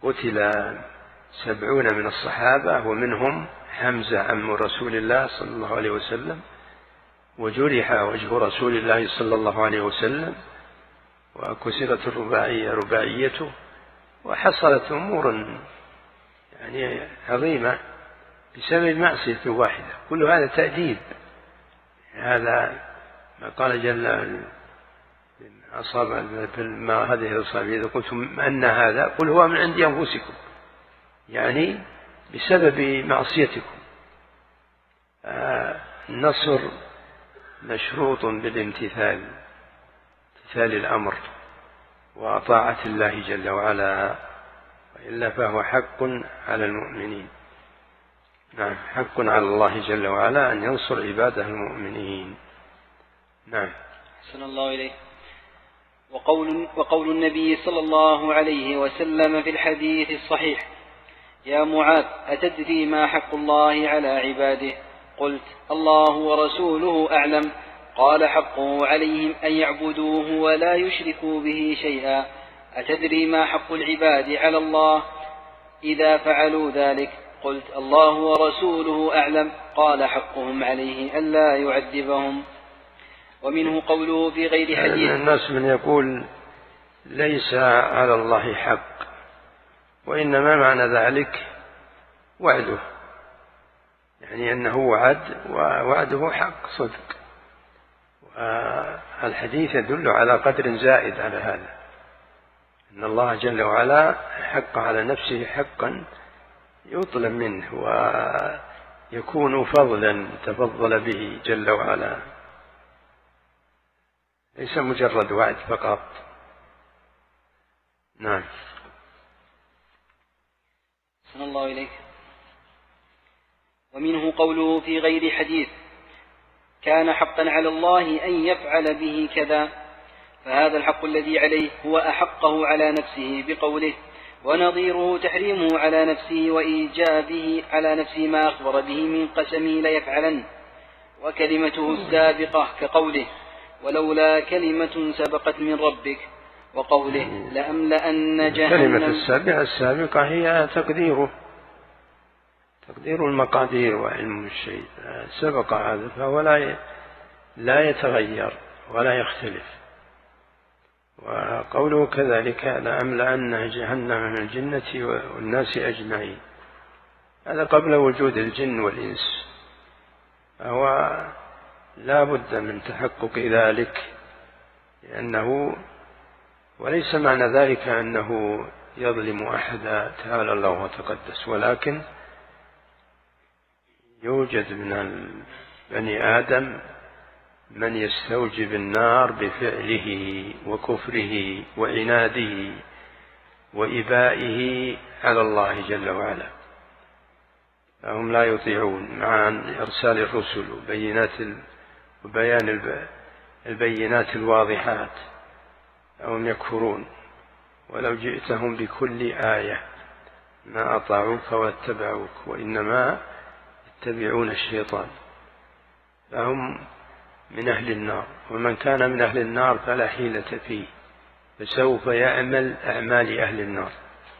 قتل سبعون من الصحابة ومنهم حمزة عم رسول الله صلى الله عليه وسلم، وجرح وجه رسول الله صلى الله عليه وسلم، وكسرت الرباعية رباعيته، وحصلت أمور يعني عظيمة بسبب معصية واحدة. كل هذا تأديب. هذا ما قال جل أصاب ما هذه الأصابع إذا قلتم أن هذا قل هو من عند أنفسكم، يعني بسبب معصيتكم. آه النصر مشروط بالامتثال، امتثال الأمر وطاعة الله جل وعلا، وإلا فهو حق على المؤمنين. نعم، حق على الله جل وعلا أن ينصر عباده المؤمنين. نعم. أحسن الله إليه. وقول, وقول النبي صلى الله عليه وسلم في الحديث الصحيح: يا معاذ أتدري ما حق الله على عباده؟ قلت: الله ورسوله أعلم. قال: حقه عليهم أن يعبدوه ولا يشركوا به شيئا. أتدري ما حق العباد على الله إذا فعلوا ذلك؟ قلت: الله ورسوله أعلم. قال: حقهم عليه ألا يعذبهم. ومنه قوله في غير حديث: الناس من يقول ليس على الله حق، وإنما معنى ذلك وعده، يعني أنه وعد ووعده حق صدق. والحديث يدل على قدر زائد على هذا، أن الله جل وعلا حق على نفسه حقا يطلب منه ويكون فضلا تفضل به جل وعلا، ليس مجرد وعد فقط. نعم. صلى الله إليك. ومنه قوله في غير حديث: كان حقا على الله أن يفعل به كذا، فهذا الحق الذي عليه هو أحقه على نفسه بقوله، ونظيره تحريمه على نفسه وإيجابه على نفسه ما أخبر به من قسمه ليفعلن، وكلمته السابقة كقوله: ولولا كلمة سبقت من ربك، وقوله: لأملأن جهنم. كلمة السابقة السابقة هي تقديره، تقدير المقادير وعلم الشيء سبق هذا، فهو لا يتغير ولا يختلف. وقوله كذلك: لأملأن جهنم من الجنة والناس أجمعين، هذا قبل وجود الجن والإنس، فهو لا بد من تحقق ذلك، لأنه وليس معنى ذلك أنه يظلم أحدا تعالى الله وتقدس، ولكن يوجد من بني آدم من يستوجب النار بفعله وكفره وعناده وإبائه على الله جل وعلا، فهم لا يطيعون مع إرسال الرسل وبينات وبيان البينات الواضحات، هم يكفرون، ولو جئتهم بكل آية ما أطاعوك واتبعوك، وإنما يتبعون الشيطان، فهم من أهل النار. ومن كان من أهل النار فلا حيلة فيه، فسوف يعمل أعمال أهل النار.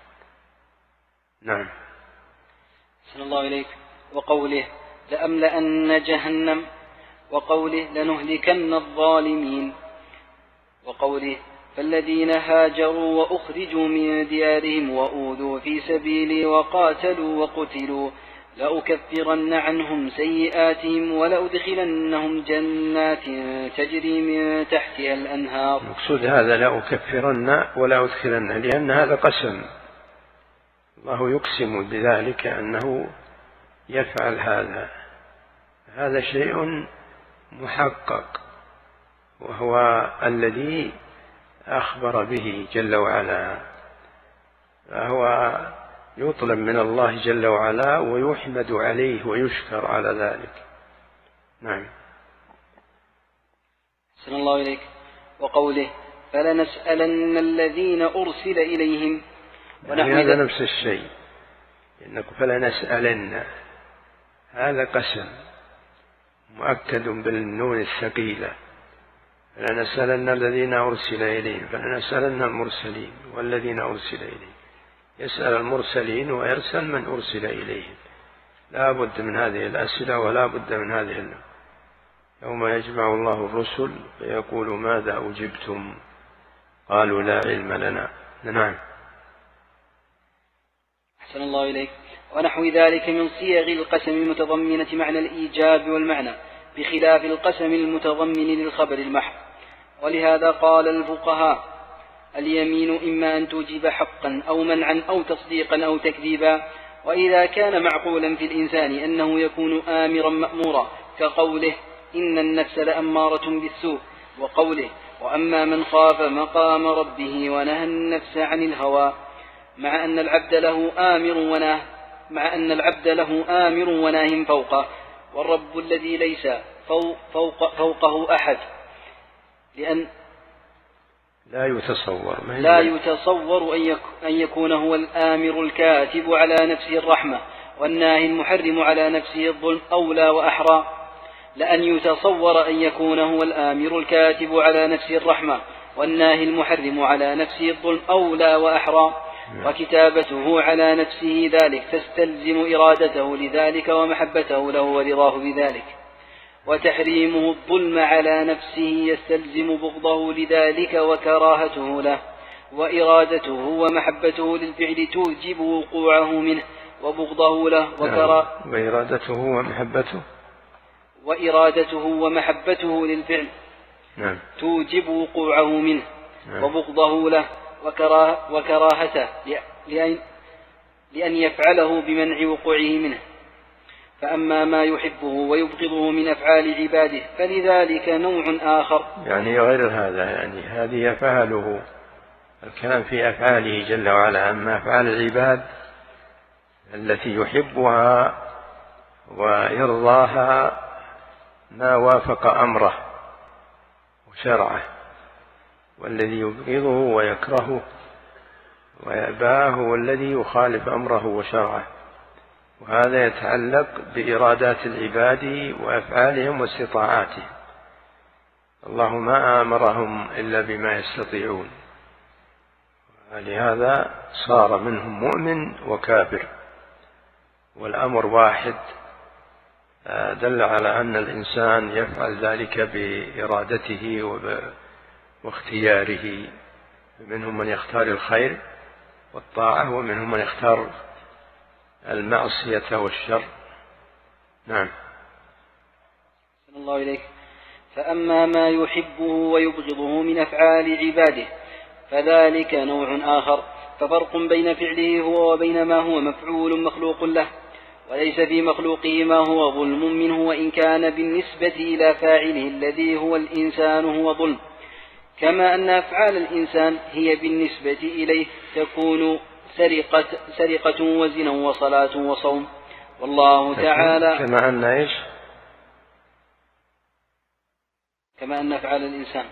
نعم. صلى الله إليك. وقوله: لأملأن جهنم، وقوله: لنهلكن الظالمين، وقوله: فالذين هاجروا وأخرجوا من ديارهم وأوذوا في سبيلي وقاتلوا وقتلوا لأكفرن عنهم سيئاتهم ولأدخلنهم جنات تجري من تحتها الأنهار. مقصود هذا لأكفرن ولا أدخلن، لأن هذا قسم، الله يقسم بذلك أنه يفعل هذا، هذا شيء محقق، وهو الذي أخبر به جل وعلا، فهو يطلب من الله جل وعلا ويحمد عليه ويشكر على ذلك. نعم. صلى الله إليك. وقوله: فلنسألن الذين أرسل إليهم، ونحن هذا نفس الشيء، إنك فلنسألن، هذا قسم مؤكد بالنون الثقيلة، فلنسألن الذين أرسل إليهم، فلنسألن المرسلين والذين أرسل إليهم، يسأل المرسلين ويرسل من أرسل إليهم. لا بد من هذه الأسئلة ولا بد من هذه اللغة. يوم يجمع الله الرسل فيقول ماذا أجبتم؟ قالوا لا علم لنا. نعم. أحسن الله إليك. ونحو ذلك من صيغ القسم المتضمنة معنى الإيجاب والمعنى، بخلاف القسم المتضمن للخبر المحض. ولهذا قال الفقهاء: اليمين إما أن توجب حقا أو منعا أو تصديقا أو تكذيبا. وإذا كان معقولا في الإنسان أنه يكون آمرا مأمورا، كقوله: إن النفس لأمارة بالسوء، وقوله: وأما من خاف مقام ربه ونهى النفس عن الهوى، مع أن العبد له آمر وناه مع أن العبد له آمر وناه فوقه، والرب الذي ليس فوق فوق فوقه أحد، لأن لا يتصور لا يتصور أن يكون هو الآمر الكاتب على نفسه الرحمة والناهي المحرم على نفسه الظلم أولى وأحرى، لأن يتصور أن يكون هو الآمر الكاتب على نفسه الرحمة والناهي المحرم على نفسه الظلم أولى وأحرى، وكتابته على نفسه ذلك تستلزم إرادته لذلك ومحبته له ورضاه بذلك، وتحريمه الظلم على نفسه يستلزم بغضه لذلك وكراهته له، وإرادته ومحبته للفعل توجب وقوعه منه وبغضه له وكرا وإرادته ومحبته وإرادته ومحبته للفعل نعم. توجب وقوعه منه نعم. وبغضه له وكراه وكراهته لأن, لأن يفعله بمنع وقوعه منه. فأما ما يحبه ويبغضه من أفعال عباده فلذلك نوع آخر، يعني غير هذا، يعني هذه يفعله الكلام في أفعاله جل وعلا. أما أفعال العباد التي يحبها ويرضاها ما وافق أمره وشرعه، والذي يبغضه ويكرهه ويأباه والذي يخالف أمره وشرعه، وهذا يتعلق بإرادات العباد وأفعالهم واستطاعاتهم. الله ما آمرهم إلا بما يستطيعون، ولهذا صار منهم مؤمن وكافر، والأمر واحد، دل على أن الإنسان يفعل ذلك بإرادته واختياره. منهم من يختار الخير والطاعة، ومنهم من يختار المعصية والشر. نعم. صلى الله إليك. فأما ما يحبه ويبغضه من أفعال عباده فذلك نوع آخر، ففرق بين فعله هو وبين ما هو مفعول مخلوق له، وليس في مخلوقه ما هو ظلم منه، وإن كان بالنسبة إلى فاعله الذي هو الإنسان هو ظلم، كما أن أفعال الإنسان هي بالنسبة إليه تكون سرقة, سرقة وزنا وصلاة وصوم. والله تعالى كما أن إيش؟ كما أن أفعال الإنسان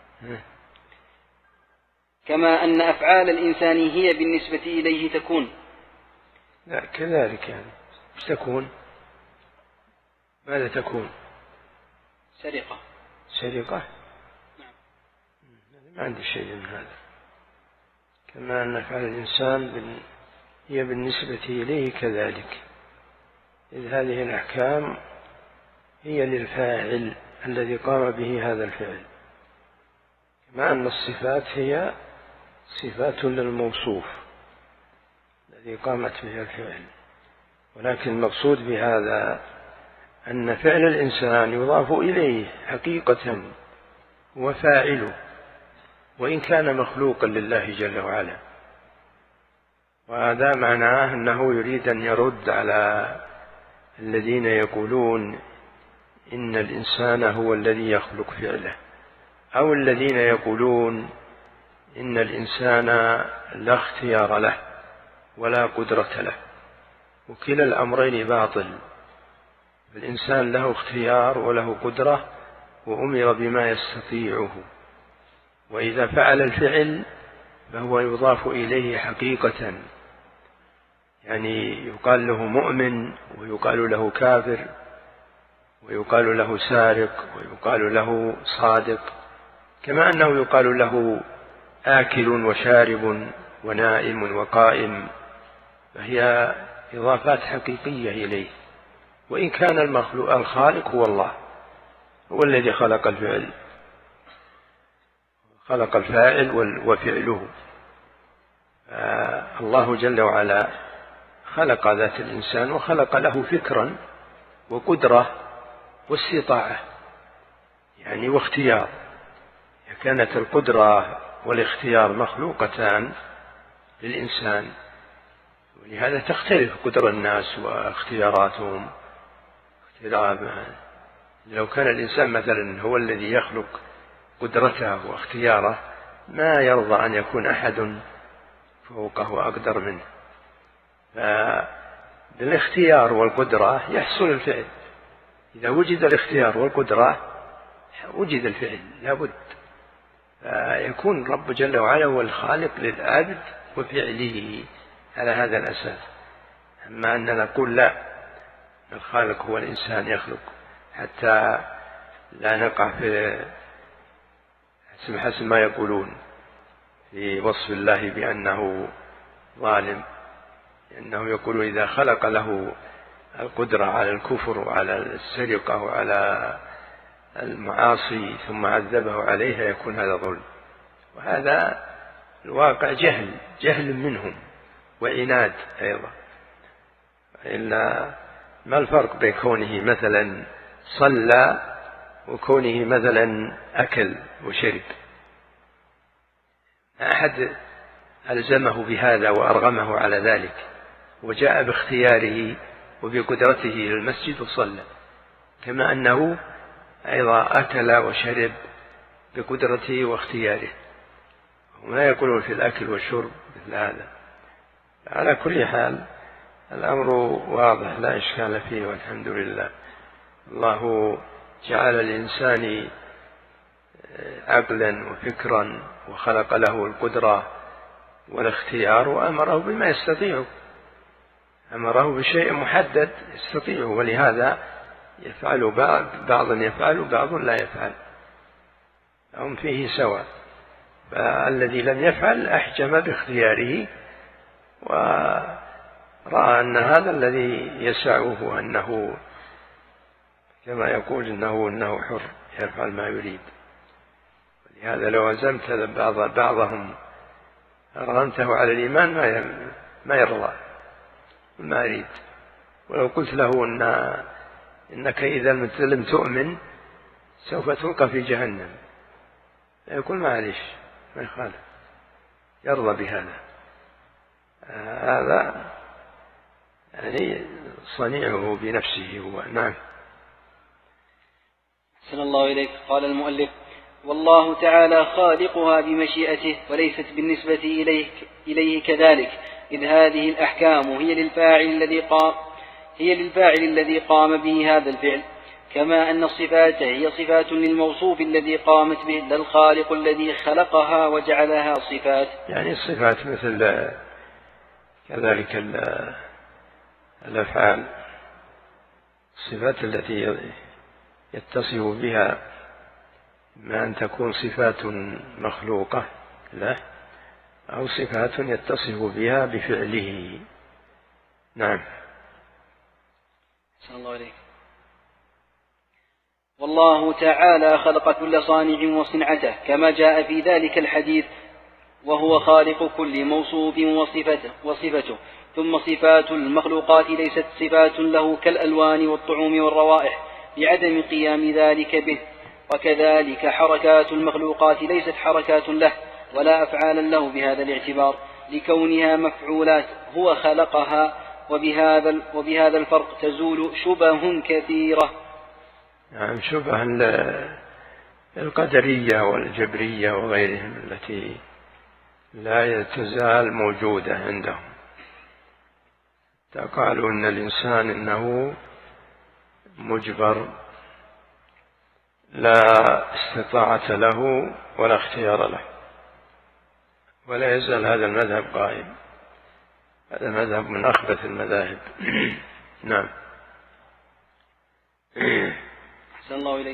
كما أن أفعال الإنسان هي بالنسبة إليه تكون. لا كذلك، يعني مش تكون؟ ماذا تكون؟ سرقة. سرقة؟ نعم. ما عندي شيء من هذا. كما أن أفعال الإنسان هي بالنسبة إليه كذلك، إذ هذه الأحكام هي للفاعل الذي قام به هذا الفعل، كما أن الصفات هي صفات للموصوف الذي قامت به الفعل. ولكن المقصود بهذا أن فعل الإنسان يضاف إليه حقيقة وفاعله، وإن كان مخلوقا لله جل وعلا. وهذا معناه أنه يريد أن يرد على الذين يقولون إن الإنسان هو الذي يخلق فعله، أو الذين يقولون إن الإنسان لا اختيار له ولا قدرة له، وكلا الأمرين باطل. الإنسان له اختيار وله قدرة وأمر بما يستطيعه، وإذا فعل الفعل فهو يضاف إليه حقيقة، يعني يقال له مؤمن ويقال له كافر ويقال له سارق ويقال له صادق، كما أنه يقال له آكل وشارب ونائم وقائم فهي إضافات حقيقية إليه، وإن كان المخلوق الخالق هو الله، هو الذي خلق الفعل، خلق الفاعل وفعله. الله جل وعلا خلق ذات الإنسان وخلق له فكرا وقدرة واستطاعة، يعني واختيار. كانت القدرة والاختيار مخلوقتان للإنسان، ولهذا تختلف قدر الناس واختياراتهم. لو كان الإنسان مثلا هو الذي يخلق قدرته واختياره ما يرضى أن يكون أحد فوقه وأقدر منه. فبالاختيار والقدرة يحصل الفعل. إذا وجد الاختيار والقدرة وجد الفعل لابد. فيكون رب جل وعلا هو الخالق للعبد وفعله على هذا الأساس. أما أننا نقول لا، الخالق هو الإنسان يخلق، حتى لا نقع في حسب ما يقولون في وصف الله بأنه ظالم، لأنه يقول إذا خلق له القدرة على الكفر وعلى السرقة وعلى المعاصي ثم عذبه عليها يكون هذا ظلم. وهذا الواقع جهل جهل منهم وعناد أيضا. إلا ما الفرق بين كونه مثلا صلى وكونه مثلا أكل وشرب؟ أحد ألزمه بهذا وأرغمه على ذلك، وجاء باختياره وبقدرته إلى المسجد وصلى، كما أنه أيضا أكل وشرب بقدرته واختياره. وما يقولون في الأكل والشرب مثل هذا. على كل حال الأمر واضح لا إشكال فيه، والحمد لله. الله جعل الإنسان عقلا وفكرا وخلق له القدرة والاختيار، وأمره بما يستطيع، أمره بشيء محدد يستطيعه، ولهذا يفعل بعض بعضا يفعل بعض لا يفعل، هم فيه سواء. فالذي لم يفعل أحجم باختياره ورأى أن هذا الذي يسعه، أنه كما يقول إنه, إنه حر يفعل ما يريد. ولهذا لو عزمت بعض بعضهم أرغمته على الإيمان ما يرضى ما يريد. ولو قلت له إن إنك إذا لم تؤمن سوف تلقى في جهنم، يقول معليش ما يخالف، يرضى بهذا. هذا يعني صنيعه بنفسه هو. نعم. أحسن الله إليك. قال المؤلف: والله تعالى خالقها بمشيئته، وليست بالنسبة إليه, إليه كذلك، إذ هذه الأحكام هي للفاعل الذي قام هي للفاعل الذي قام به هذا الفعل، كما أن الصفات هي صفات للموصوف الذي قامت به، لا الخالق الذي خلقها وجعلها صفات. يعني الصفات مثل كذلك الأفعال، الصفات التي يتصف بها ما أن تكون صفات مخلوقة له أو صفات يتصف بها بفعله. نعم. أحسن الله إليك. والله تعالى خلق كل صانع وصنعته، كما جاء في ذلك الحديث: وهو خالق كل موصوف وصفته, وصفته. ثم صفات المخلوقات ليست صفات له كالألوان والطعوم والروائح لعدم قيام ذلك به، وكذلك حركات المخلوقات ليست حركات له ولا أفعالا له بهذا الاعتبار، لكونها مفعولات هو خلقها. وبهذا, وبهذا الفرق تزول شبه كثيرة. نعم، شبه القدرية والجبرية وغيرهم التي لا تزال موجودة عندهم. قالوا أن الإنسان إنه مجبر لا استطاعة له ولا اختيار له، ولا يزال هذا المذهب قائم. هذا المذهب من أخبث المذاهب. نعم. أحسن الله إليك.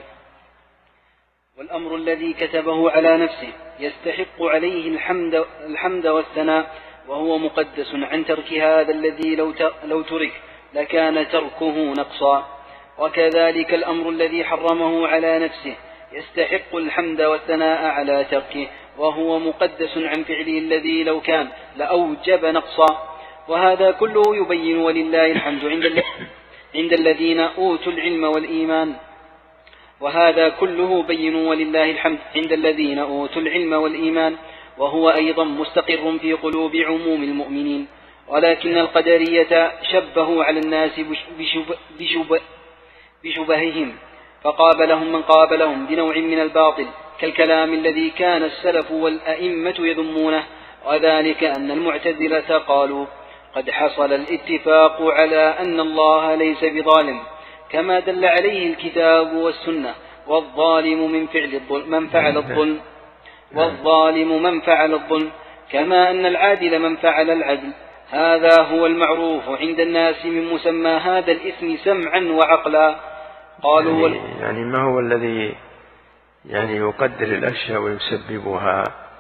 والأمر الذي كتبه على نفسه يستحق عليه الحمد, الحمد والثناء، وهو مقدس عن ترك هذا الذي لو لو ترك لكان تركه نقصا. وكذلك الأمر الذي حرمه على نفسه يستحق الحمد والثناء على تركه، وهو مقدس عن فعله الذي لو كان لأوجب نقصا. وهذا كله يبين ولله الحمد عند, عند الذين أوتوا العلم والإيمان وهذا كله بين ولله الحمد عند الذين أوتوا العلم والإيمان وهو أيضا مستقر في قلوب عموم المؤمنين. ولكن القدرية شبهوا على الناس بشب بشب بشبههم، فقابلهم من قابلهم بنوع من الباطل كالكلام الذي كان السلف والأئمة يذمونه، وذلك أن المعتزلة قالوا قد حصل الاتفاق على أن الله ليس بظالم كما دل عليه الكتاب والسنة، والظالم من فعل الظلم من فعل الظلم والظالم من فعل الظلم كما أن العادل من فعل العدل. هذا هو المعروف عند الناس من مسمى هذا الاسم سمعا وعقلا. قالوا يعني, يعني ما هو الذي يعني يقدر الأشياء ويسببها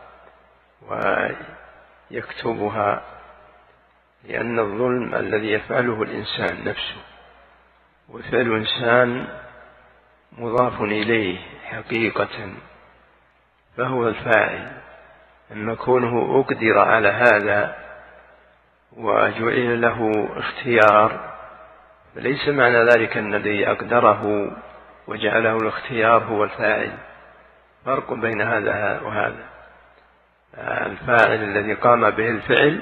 ويكتبها؟ لأن الظلم الذي يفعله الإنسان نفسه، وفعل الإنسان مضاف إليه حقيقة فهو الفاعل. أما كونه أقدر على هذا وجعل له اختيار فليس معنى ذلك أن الذي أقدره وجعله الاختيار هو الفاعل. فرق بين هذا وهذا. الفاعل الذي قام به الفعل،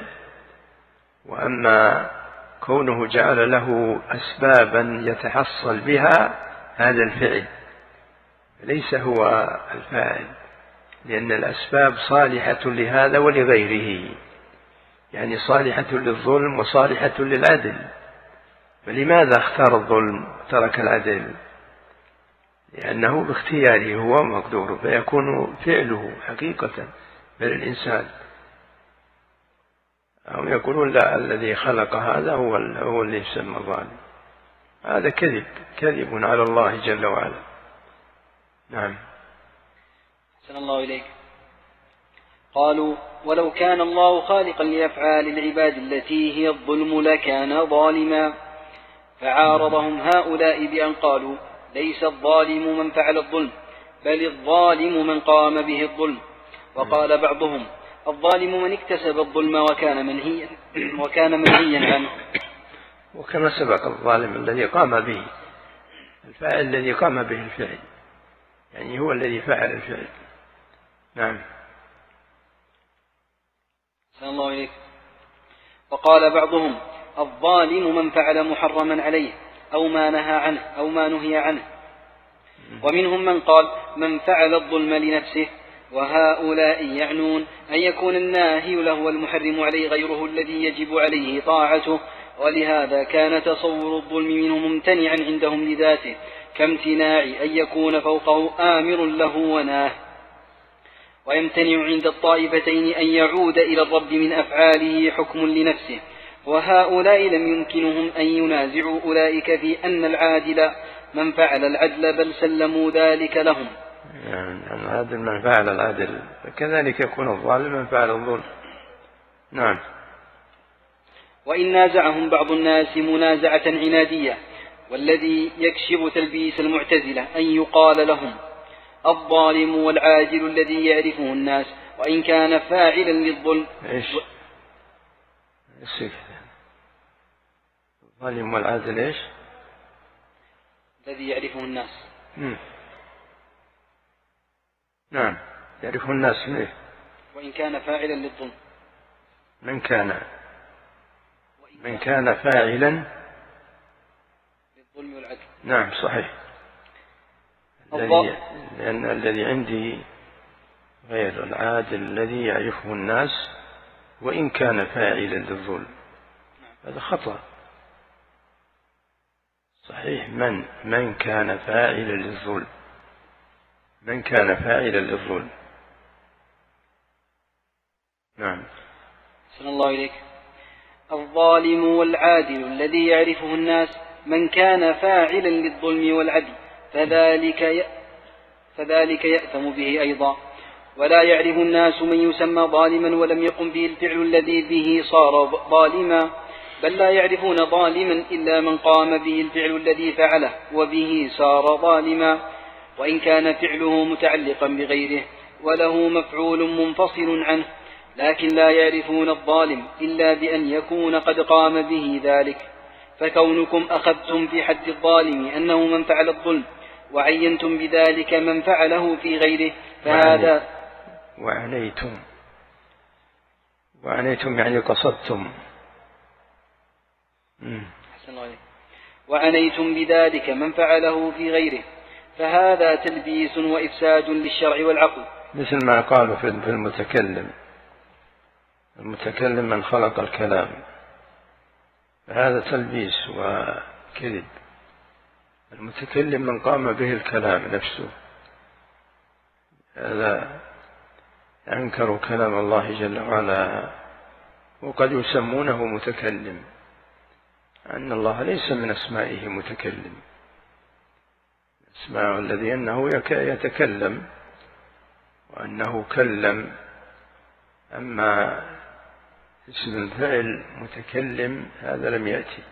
وأما كونه جعل له أسبابا يتحصل بها هذا الفعل ليس هو الفاعل، لأن الأسباب صالحة لهذا ولغيره، يعني صالحة للظلم وصالحة للعدل. فلماذا اختار الظلم ترك العدل؟ لأنه باختياره هو مقدور، فيكون فعله حقيقة للإنسان. أو يقولون لا، الذي خلق هذا هو هو اللي يسمى ظالم. هذا كذب كذب على الله جل وعلا. نعم. أحسن الله إليك. قالوا ولو كان الله خالقا لأفعال العباد التي هي الظلم لكان ظالما، فعارضهم هؤلاء بأن قالوا ليس الظالم من فعل الظلم بل الظالم من قام به الظلم. وقال بعضهم الظالم من اكتسب الظلم وكان منهيا وكان منهيا عنه. وكما سبق الظالم الذي قام به، الفاعل الذي قام به الفعل، يعني هو الذي فعل الفعل. نعم. أحسن الله إليك. وقال بعضهم الظالم من فعل محرما عليه أو ما نهى عنه أو ما نهي عنه. ومنهم من قال من فعل الظلم لنفسه، وهؤلاء يعنون أن يكون الناهي له والمحرم عليه غيره الذي يجب عليه طاعته، ولهذا كان تصور الظلم منه ممتنعا عندهم لذاته، كامتناع أن يكون فوقه آمر له وناه. ويمتنع عند الطائفتين أن يعود إلى الرب من أفعاله حكم لنفسه، وهؤلاء لم يمكنهم أن ينازعوا أولئك في أن العادل من فعل العدل، بل سلموا ذلك لهم. يعني العادل من فعل العدل، فكذلك يكون الظالم من فعل الظلم. نعم. وإن نازعهم بعض الناس منازعة عنادية، والذي يكشف تلبيس المعتزلة أن يقال لهم الظالم والعادل الذي يعرفه الناس وإن كان فاعلا للظلم. إيش؟ و... الظالم والعادل إيش؟ الذي يعرفه الناس. مم. نعم، يعرفه الناس منه. وإن كان فاعلا للظلم. من كان من كان فاعلا للظلم والعدل. نعم صحيح. الذي لأن الذي عندي غير العادل الذي يعرفه الناس وإن كان فاعلا للظلم، هذا خطأ. صحيح من من كان فاعلا للظلم، من كان فاعلا للظلم. نعم. صلى الله عليك. الظالم والعادل الذي يعرفه الناس من كان فاعلا للظلم والعدل، فذلك ي... فذلك يأثم به أيضا. ولا يعرف الناس من يسمى ظالما ولم يقم به الفعل الذي به صار ظالما، بل لا يعرفون ظالما إلا من قام به الفعل الذي فعله وبه صار ظالما، وإن كان فعله متعلقا بغيره وله مفعول منفصل عنه، لكن لا يعرفون الظالم إلا بأن يكون قد قام به ذلك. فكونكم أخذتم في حد الظالم أنه من فعل الظلم وعينتم بذلك من فعله في غيره فهذا وعنيتم وعنيتم يعني قصدتم وعنيتم بذلك من فعله في غيره فهذا تلبيس وإفساد للشرع والعقل، مثل ما قالوا في المتكلم المتكلم من خلق الكلام، فهذا تلبيس وكذب. المتكلم من قام به الكلام نفسه، هذا أنكروا كلام الله جل وعلا، وقد يسمونه متكلم، أن الله ليس من أسمائه متكلم، اسماء الذي أنه يتكلم وأنه كلم، أما اسم الفعل متكلم هذا لم يأتي.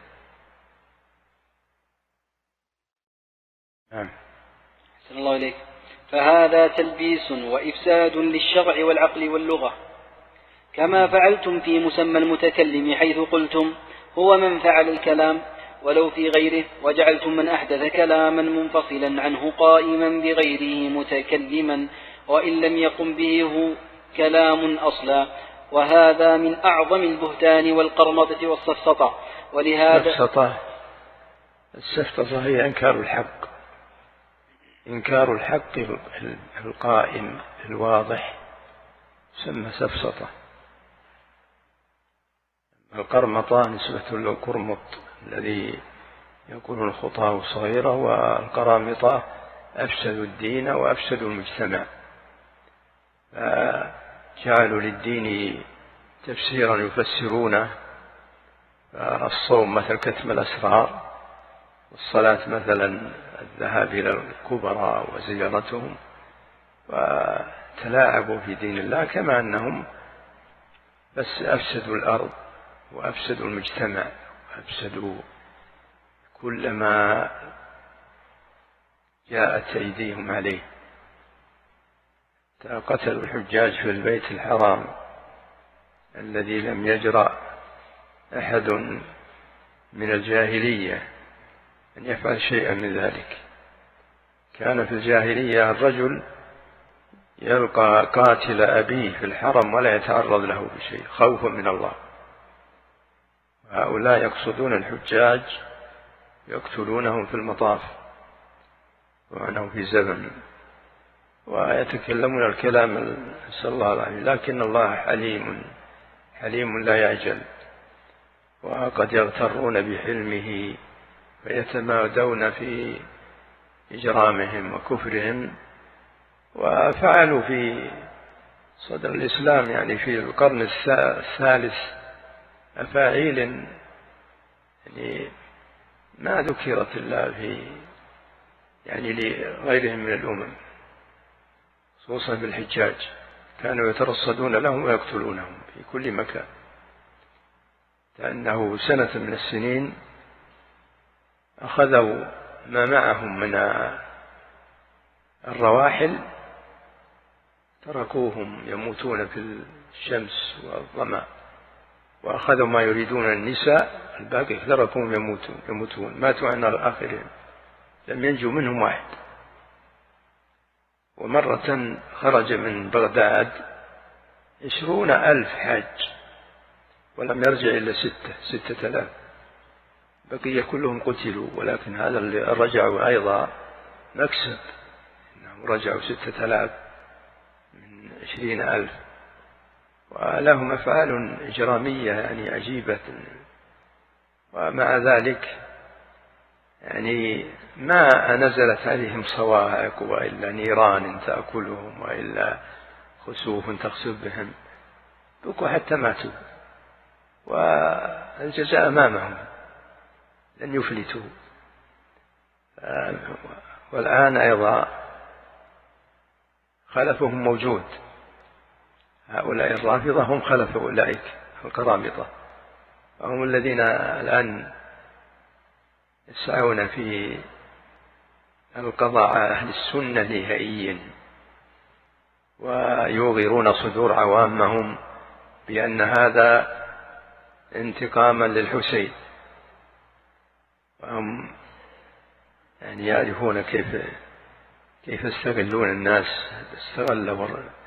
نعم. أحسن الله إليك. فهذا تلبيس وإفساد للشرع والعقل واللغة، كما فعلتم في مسمى المتكلم حيث قلتم هو من فعل الكلام ولو في غيره، وجعلتم من أحدث كلاما منفصلا عنه قائما بغيره متكلما وإن لم يقم به كلام أصلا، وهذا من أعظم البهتان والقرمطة والسفسطة. ولهذا السفسطة السفسطة هي إنكار الحق، إنكار الحق القائم الواضح يسمى سفسطة. القرمطة نسبة للقرمط الذي يكون الخطاه صغيرة، والقرامطة أفسدوا الدين وأفسدوا المجتمع، فجعلوا للدين تفسيرا يفسرونه، الصوم مثل كتم الأسرار، والصلاة مثلا الذهاب إلى الكبرى وزيارتهم، وتلاعبوا في دين الله، كما أنهم بس أفسدوا الأرض وأفسدوا المجتمع وأفسدوا كل ما جاءت أيديهم عليه. قتلوا الحجاج في البيت الحرام الذي لم يجرأ أحد من الجاهلية أن يفعل شيئا من ذلك. كان في الجاهلية الرجل يلقى قاتل أبيه في الحرم ولا يتعرض له بشيء خوفا من الله، هؤلاء يقصدون الحجاج يقتلونهم في المطاف وأنهم في زمن، ويتكلمون الكلام نسأل الله العافية، لكن الله حليم حليم لا يعجل، وقد يغترون بحلمه فيتمادون في إجرامهم وكفرهم. وفعلوا في صدر الإسلام يعني في القرن الثالث أفاعيل يعني ما ذكرت إلا في يعني لغيرهم من الأمم، خصوصا بالحجاج، كانوا يترصدون لهم ويقتلونهم في كل مكان. لأنه سنة من السنين أخذوا ما معهم من الرواحل تركوهم يموتون في الشمس والظمأ، وأخذوا ما يريدون النساء الباقي تركوهم يموتون يموتون ماتوا عن الآخرين، لم ينجو منهم واحد. ومرة خرج من بغداد عشرون ألف حاج ولم يرجع إلا ستة ستة آلاف، بقية كلهم قتلوا، ولكن هذا اللي رجعوا أيضا مكسب، إنهم رجعوا ستة آلاف من عشرين ألف، ولهم أفعال إجرامية يعني عجيبة. ومع ذلك يعني ما نزلت عليهم صواعق وإلا نيران تأكلهم وإلا خسوف تخسف بهم، بكوا حتى ماتوا، والجزاء أمامهم لن يفلتوا. والآن أيضا خلفهم موجود هؤلاء الرافضة هم خلف أولئك القرامطة، وهم الذين الآن يسعون في القضاء على أهل السنة نهائيا، ويوغرون صدور عوامهم بأن هذا انتقاما للحسين، وهم يعني يعرفون كيف كيف يستغلون الناس. استغلوا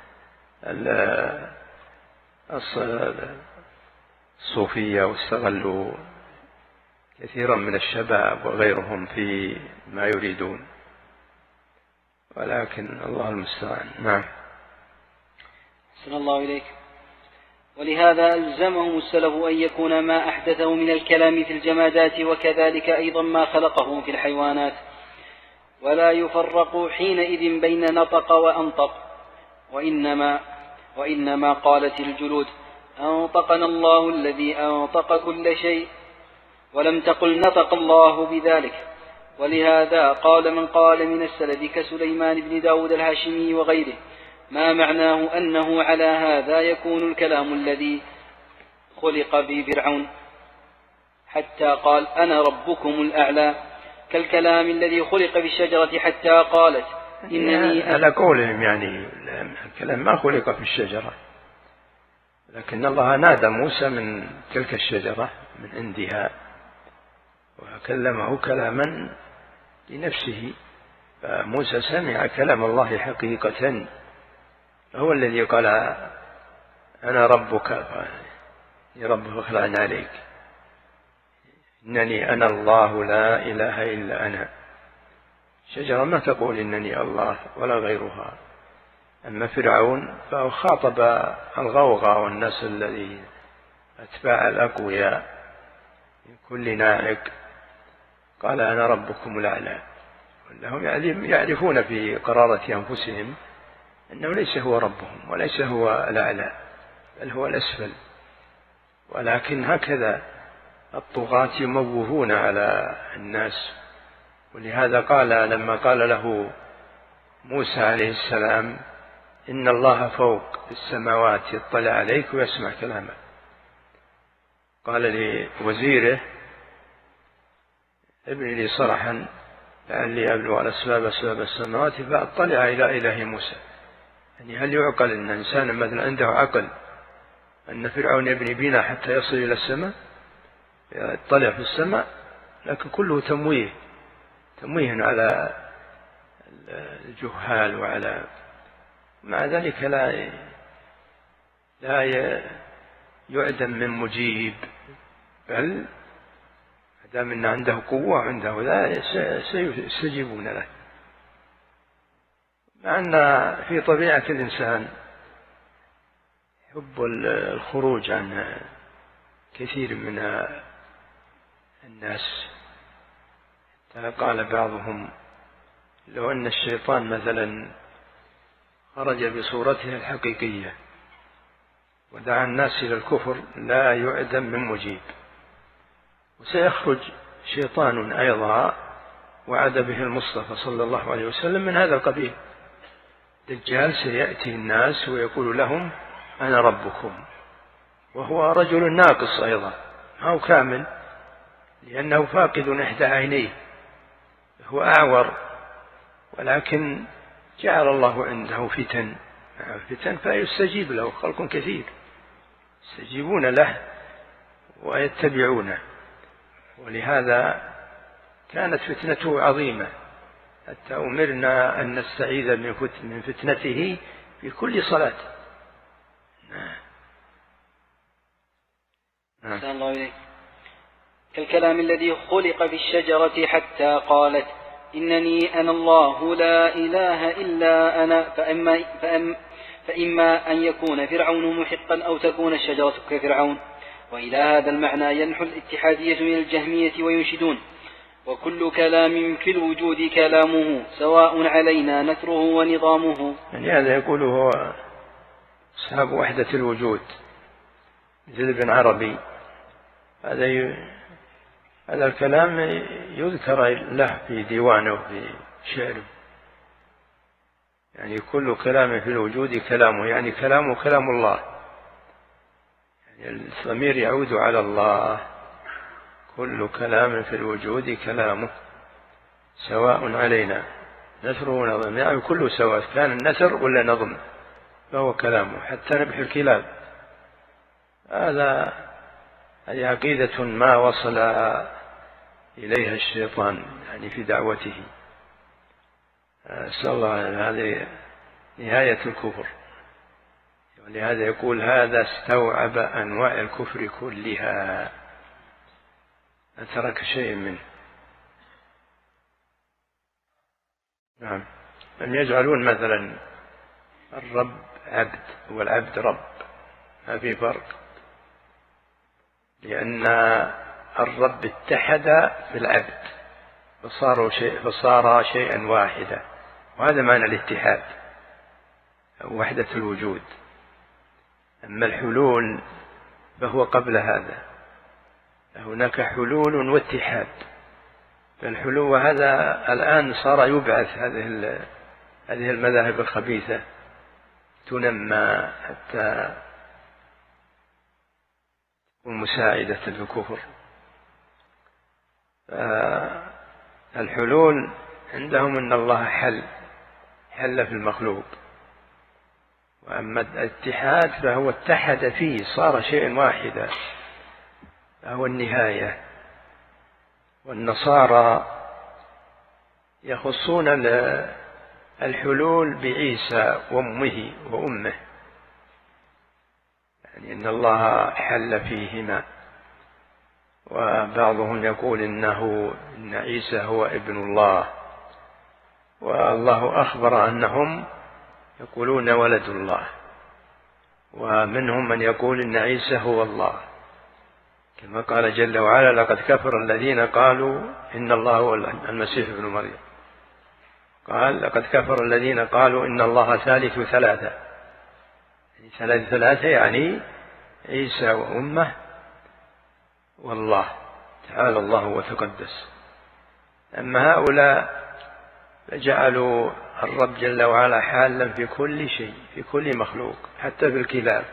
الصوفية واستغلوا كثيرا من الشباب وغيرهم في ما يريدون، ولكن الله المستعان. نعم. أحسن الله إليك. ولهذا ألزمهم السلف أن يكون ما أحدثه من الكلام في الجمادات وكذلك أيضا ما خلقه في الحيوانات، ولا يفرق حينئذ بين نطق وأنطق، وإنما, وإنما قالت الجلود أنطقنا الله الذي أنطق كل شيء، ولم تقل نطق الله بذلك. ولهذا قال من قال من السلف كسليمان بن داود الهاشمي وغيره ما معناه أنه على هذا يكون الكلام الذي خلق به فرعون حتى قال أنا ربكم الأعلى، كالكلام الذي خلق بالشجرة حتى قالت إنني على قولهم يعني الكلام ما خلق في الشجرة، لكن الله نادى موسى من تلك الشجرة من عندها وكلمه كلاما لنفسه، فموسى سمع كلام الله حقيقة، هو الذي قال أنا ربك يا رب اخلعنا عليك، إنني أنا الله لا إله إلا أنا. شجرة ما تقول إنني الله ولا غيرها. أما فرعون فهو خاطب الغوغاء والناس الذي أتباع الأقوياء من كل ناعق، قال أنا ربكم الأعلى، وهم يعرفون في قرارة أنفسهم أنه ليس هو ربهم وليس هو الأعلى بل هو الأسفل، ولكن هكذا الطغاة يموهون على الناس. ولهذا قال لما قال له موسى عليه السلام إن الله فوق السماوات يطلع عليك ويسمع كلامك، قال لوزيره ابن لي صرحا لعلي أبلغ الأسباب أسباب السماوات فأطلع إلى إله موسى. يعني هل يعقل أن إنسان مثلا عنده عقل أن فرعون يبني بنا حتى يصل إلى السماء يطلع في السماء؟ لكن كله تمويه تمويه على الجهال، وعلى مع ذلك لا لا يعدم من مجيب، بل دام أن عنده قوة عنده لا سيستجيبون له، مع أن في طبيعة الإنسان حب الخروج عن كثير من الناس. قال بعضهم لو أن الشيطان مثلا خرج بصورته الحقيقية ودعا الناس إلى الكفر لا يعدم من مجيب، وسيخرج شيطان أيضا وعد به المصطفى صلى الله عليه وسلم من هذا القبيل. دجال سيأتي الناس ويقول لهم أنا ربكم، وهو رجل ناقص أيضا ما هو كامل، لأنه فاقد إحدى عينيه، هو أعور، ولكن جعل الله عنده فتن فتن فيستجيب له خلق كثير يستجيبون له ويتبعونه. ولهذا كانت فتنته عظيمة حتى أمرنا أن نستعيذ من فتنته في كل صلاة. أحسن الله إليك. كالكلام الذي خلق في الشجرة حتى قالت إنني أنا الله لا إله إلا أنا، فأما, فأما, فإما أن يكون فرعون محقا أو تكون الشجرة كفرعون. وإلى هذا المعنى ينحو الاتحادية من الجهمية وينشدون وكل كلام في الوجود كلامه سواء علينا نثره ونظامه. يعني هذا يقوله هو أصحاب وحدة الوجود مثل ابن عربي، هذا ي... هذا الكلام يذكر له في ديوانه وفي شعره، يعني كل كلام في الوجود كلامه، يعني كلامه كلام الله، يعني الضمير يعود على الله. كل كلام في الوجود كلامه سواء علينا نثر ونظم، يعني كله سواء، كان النثر ولا نظم فهو كلامه، حتى نبح الكلاب. هذا هذه عقيدة ما وصل إليها الشيطان يعني في دعوته. أسأل الله، هذه نهاية الكفر، ولهذا يقول هذا استوعب أنواع الكفر كلها، لا ترك شيء منه. نعم. أن يجعلون مثلا الرب عبد والعبد رب، ما في فرق، لأن الرب اتحد بالعبد فصار شيء فصار شيئا واحدا، وهذا معنى الاتحاد، وحدة الوجود. أما الحلول فهو قبل هذا، هناك حلول واتحاد. فالحلول هذا الآن صار يبعث هذه هذه المذاهب الخبيثة تنمى حتى تكون مساعدة للكفر. الحلول عندهم أن الله حل حل في المخلوق، وأما الاتحاد فهو اتحد فيه صار شيئا واحدا، فهو النهاية. والنصارى يخصون الحلول بعيسى وأمه وأمه، يعني أن الله حل فيهما. وبعضهم يقول إنه إن عيسى هو ابن الله، والله أخبر أنهم يقولون ولد الله، ومنهم من يقول إن عيسى هو الله، كما قال جل وعلا لقد كفر الذين قالوا إن الله هو المسيح ابن مريم. قال لقد كفر الذين قالوا إن الله ثالث ثلاثة، يعني ثلاث ثلاثة يعني عيسى وأمه والله تعالى الله وتقدس. أما هؤلاء فجعلوا الرب جل وعلا حالا في كل شيء، في كل مخلوق، حتى في الكلاب.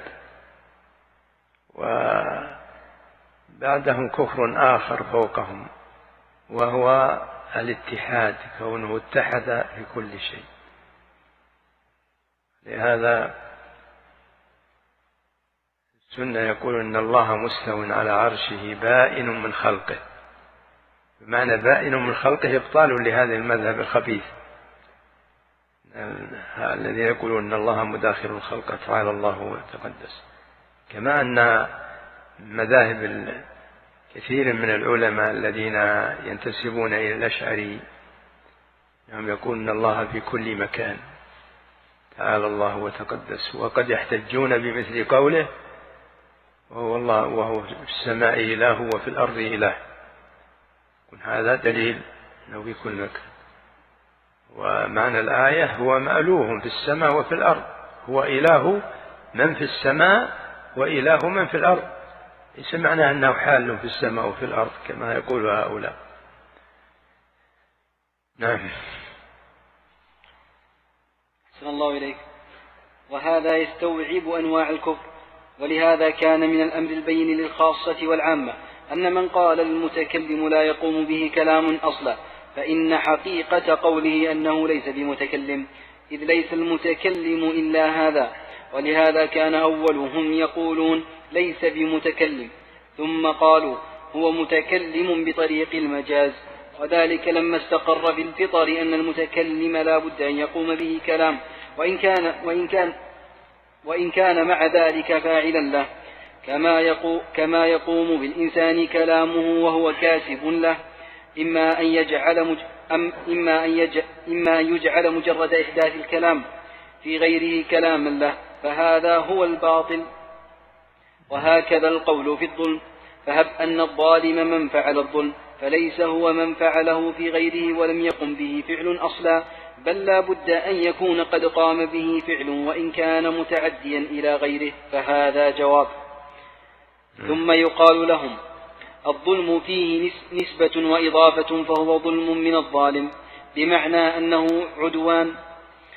وبعدهم كفر آخر فوقهم، وهو الاتحاد، كونه اتحد في كل شيء. لهذا السنة يقول إن الله مستو على عرشه بائن من خلقه، بمعنى بائن من خلقه إبطال لهذا المذهب الخبيث الذين يقولون إن الله مداخل الخلق تعالى الله وتقدس. كما أن مذاهب كثير من العلماء الذين ينتسبون إلى الأشعري هم يقولون إن الله في كل مكان تعالى الله وتقدس، وقد يحتجون بمثل قوله وهو الله وهو في السماء إله وفي الأرض إله. هذا دليل أنه في كل مكان. ومعنى الآية هو مألوه في السماء وفي الأرض، هو إله من في السماء وإله من في الأرض، ليس معناه أنه حال في السماء وفي الأرض كما يقول هؤلاء. نعم. أحسن الله إليك. وهذا يستوعب أنواع الكفر، ولهذا كان من الأمر البين للخاصة والعامة أن من قال المتكلم لا يقوم به كلام أصلا، فإن حقيقة قوله أنه ليس بمتكلم، إذ ليس المتكلم إلا هذا. ولهذا كان أولهم يقولون ليس بمتكلم، ثم قالوا هو متكلم بطريق المجاز، وذلك لما استقر في الفطر أن المتكلم لا بد أن يقوم به كلام، وإن كان, وإن كان, وإن كان مع ذلك فاعلا له، كما يقوم, كما يقوم بالإنسان كلامه وهو كاسب له، إما أن يجعل, مج... أم إما أن يج... إما أن يجعل مجرد إحداث الكلام في غيره كلاما له، فهذا هو الباطل. وهكذا القول في الظلم، فهب أن الظالم من فعل الظلم فليس هو من فعله في غيره ولم يقم به فعل أصلا، بل لا بد أن يكون قد قام به فعل وإن كان متعديا إلى غيره، فهذا جواب. ثم يقال لهم الظلم فيه نسبة وإضافة، فهو ظلم من الظالم، بمعنى أنه عدوان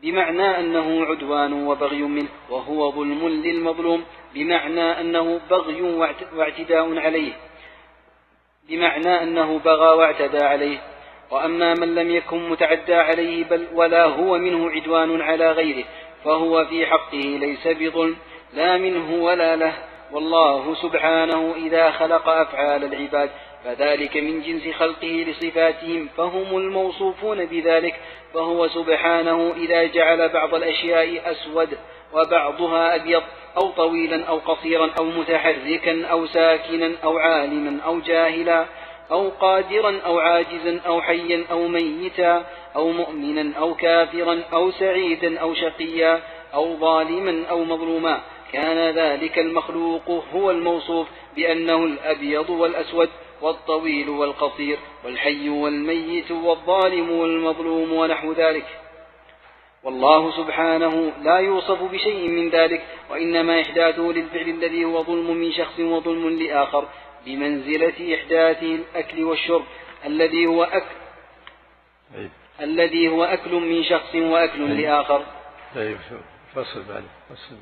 بمعنى أنه عدوان وبغي منه، وهو ظلم للمظلوم بمعنى أنه بغي واعتداء عليه بمعنى أنه بغى واعتدى عليه. وأما من لم يكن متعدى عليه بل ولا هو منه عدوان على غيره فهو في حقه ليس بظلم لا منه ولا له. والله سبحانه إذا خلق أفعال العباد فذلك من جنس خلقه لصفاتهم فهم الموصوفون بذلك، فهو سبحانه إذا جعل بعض الأشياء أسود وبعضها أبيض أو طويلا أو قصيرا أو متحركا أو ساكنا أو عالما أو جاهلا أو قادرا أو عاجزا أو حيا أو ميتا أو مؤمنا أو كافرا أو سعيدا أو شقيا أو ظالما أو مظلوما، كان ذلك المخلوق هو الموصوف بأنه الأبيض والأسود والطويل والقصير والحي والميت والظالم والمظلوم ونحو ذلك. والله سبحانه لا يوصف بشيء من ذلك، وإنما إحداثه للفعل الذي هو ظلم من شخص وظلم لآخر بمنزلة إحداثه الأكل والشرب الذي هو أكل أيوة. الذي هو أكل من شخص وأكل أيوة. لآخر. أيوة. فصل بعد فصل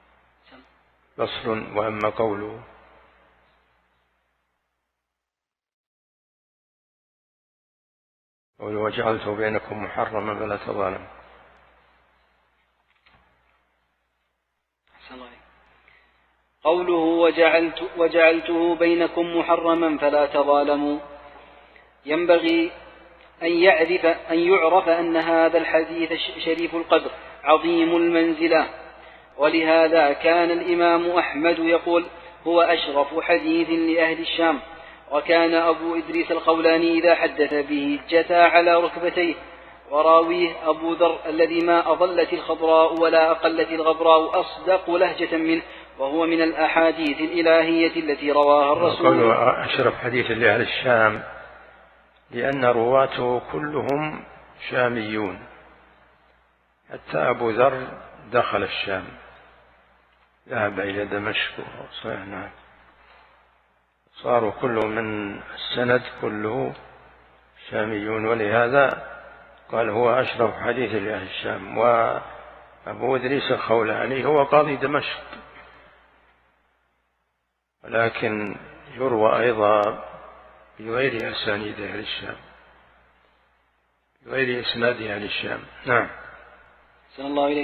فصل. وأما قوله وجعلت بينكم محرما فلا تظالموا، قوله وجعلت وجعلته بينكم محرما فلا تظالموا، ينبغي أن يعرف أن يعرف أن هذا الحديث شريف القدر عظيم المنزلة، ولهذا كان الإمام أحمد يقول هو أشرف حديث لأهل الشام. وكان أبو إدريس الخولاني إذا حدث به جثى على ركبتيه، وراويه أبو ذر الذي ما أضلت الخضراء ولا أقلت الغبراء أصدق لهجة منه، وهو من الأحاديث الإلهية التي رواها الرسول. قالوا أشرف حديث لأهل الشام لأن رواته كلهم شاميون، حتى أبو ذر دخل الشام ذهب إلى دمشق وصنع، صاروا كلهم من السند كله شاميون، ولهذا قال هو أشرف حديث لأهل الشام. وأبو إدريس الخولاني هو قاضي دمشق، ولكن يروى أيضا بغير أسانيد أهل الشام، بغير إسناد أهل الشام. نعم. صلى الله عليك.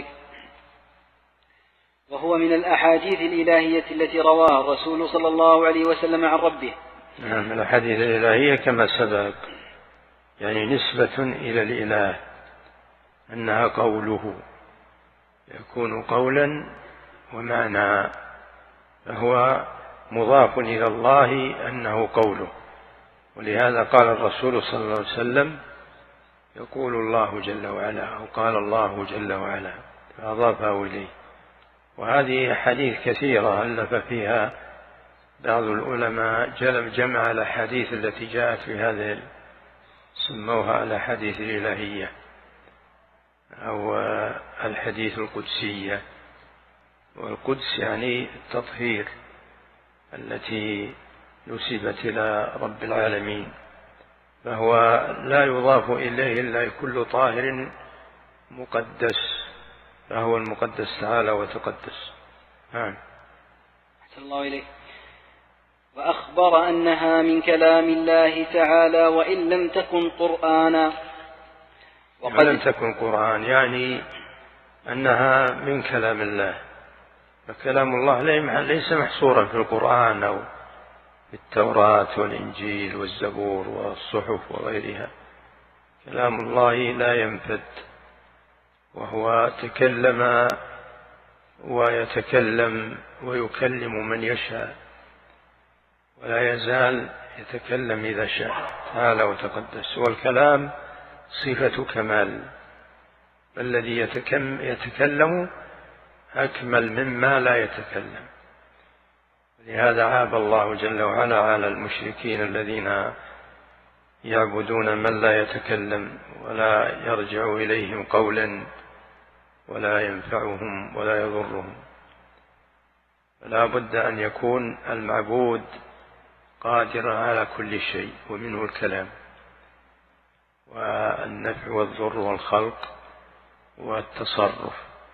وهو من الأحاديث الإلهية التي رواها الرسول صلى الله عليه وسلم عن ربه. نعم، الأحاديث الإلهية كما سبق، يعني نسبة إلى الإله، أنها قوله، يكون قولا ومعنى، فهو مضاف إلى الله أنه قوله. ولهذا قال الرسول صلى الله عليه وسلم يقول الله جل وعلا، أو قال الله جل وعلا، فأضافه إليه. وهذه حديث كثيرة ألف فيها بعض العلماء، جمع الأحاديث التي جاءت في هذه سموها الأحاديث الإلهية أو الحديث القدسية. والقدس يعني التطهير التي نسبت إلى رب العالمين، فهو لا يضاف إليه إلا كل طاهر مقدس، فهو المقدس تعالى وتقدس. نعم. أحسن الله إليك. وأخبر أنها من كلام الله تعالى وإن لم تكن قرآنا. وقد لم تكن قرآن يعني أنها من كلام الله، فكلام الله ليس محصورا في القرآن أو في التوراة والإنجيل والزبور والصحف وغيرها. كلام الله لا ينفد، وهو تكلم ويتكلم ويكلم من يشاء، ولا يزال يتكلم إذا شاء تعالى وتقدس. والكلام صفة كمال، الذي يتكلم أكمل مما لا يتكلم. لهذا عاب الله جل وعلا على المشركين الذين يعبدون من لا يتكلم ولا يرجع إليهم قولا ولا ينفعهم ولا يضرهم. فلا بد أن يكون المعبود قادرا على كل شيء، ومنه الكلام والنفع والضر والخلق والتصرف،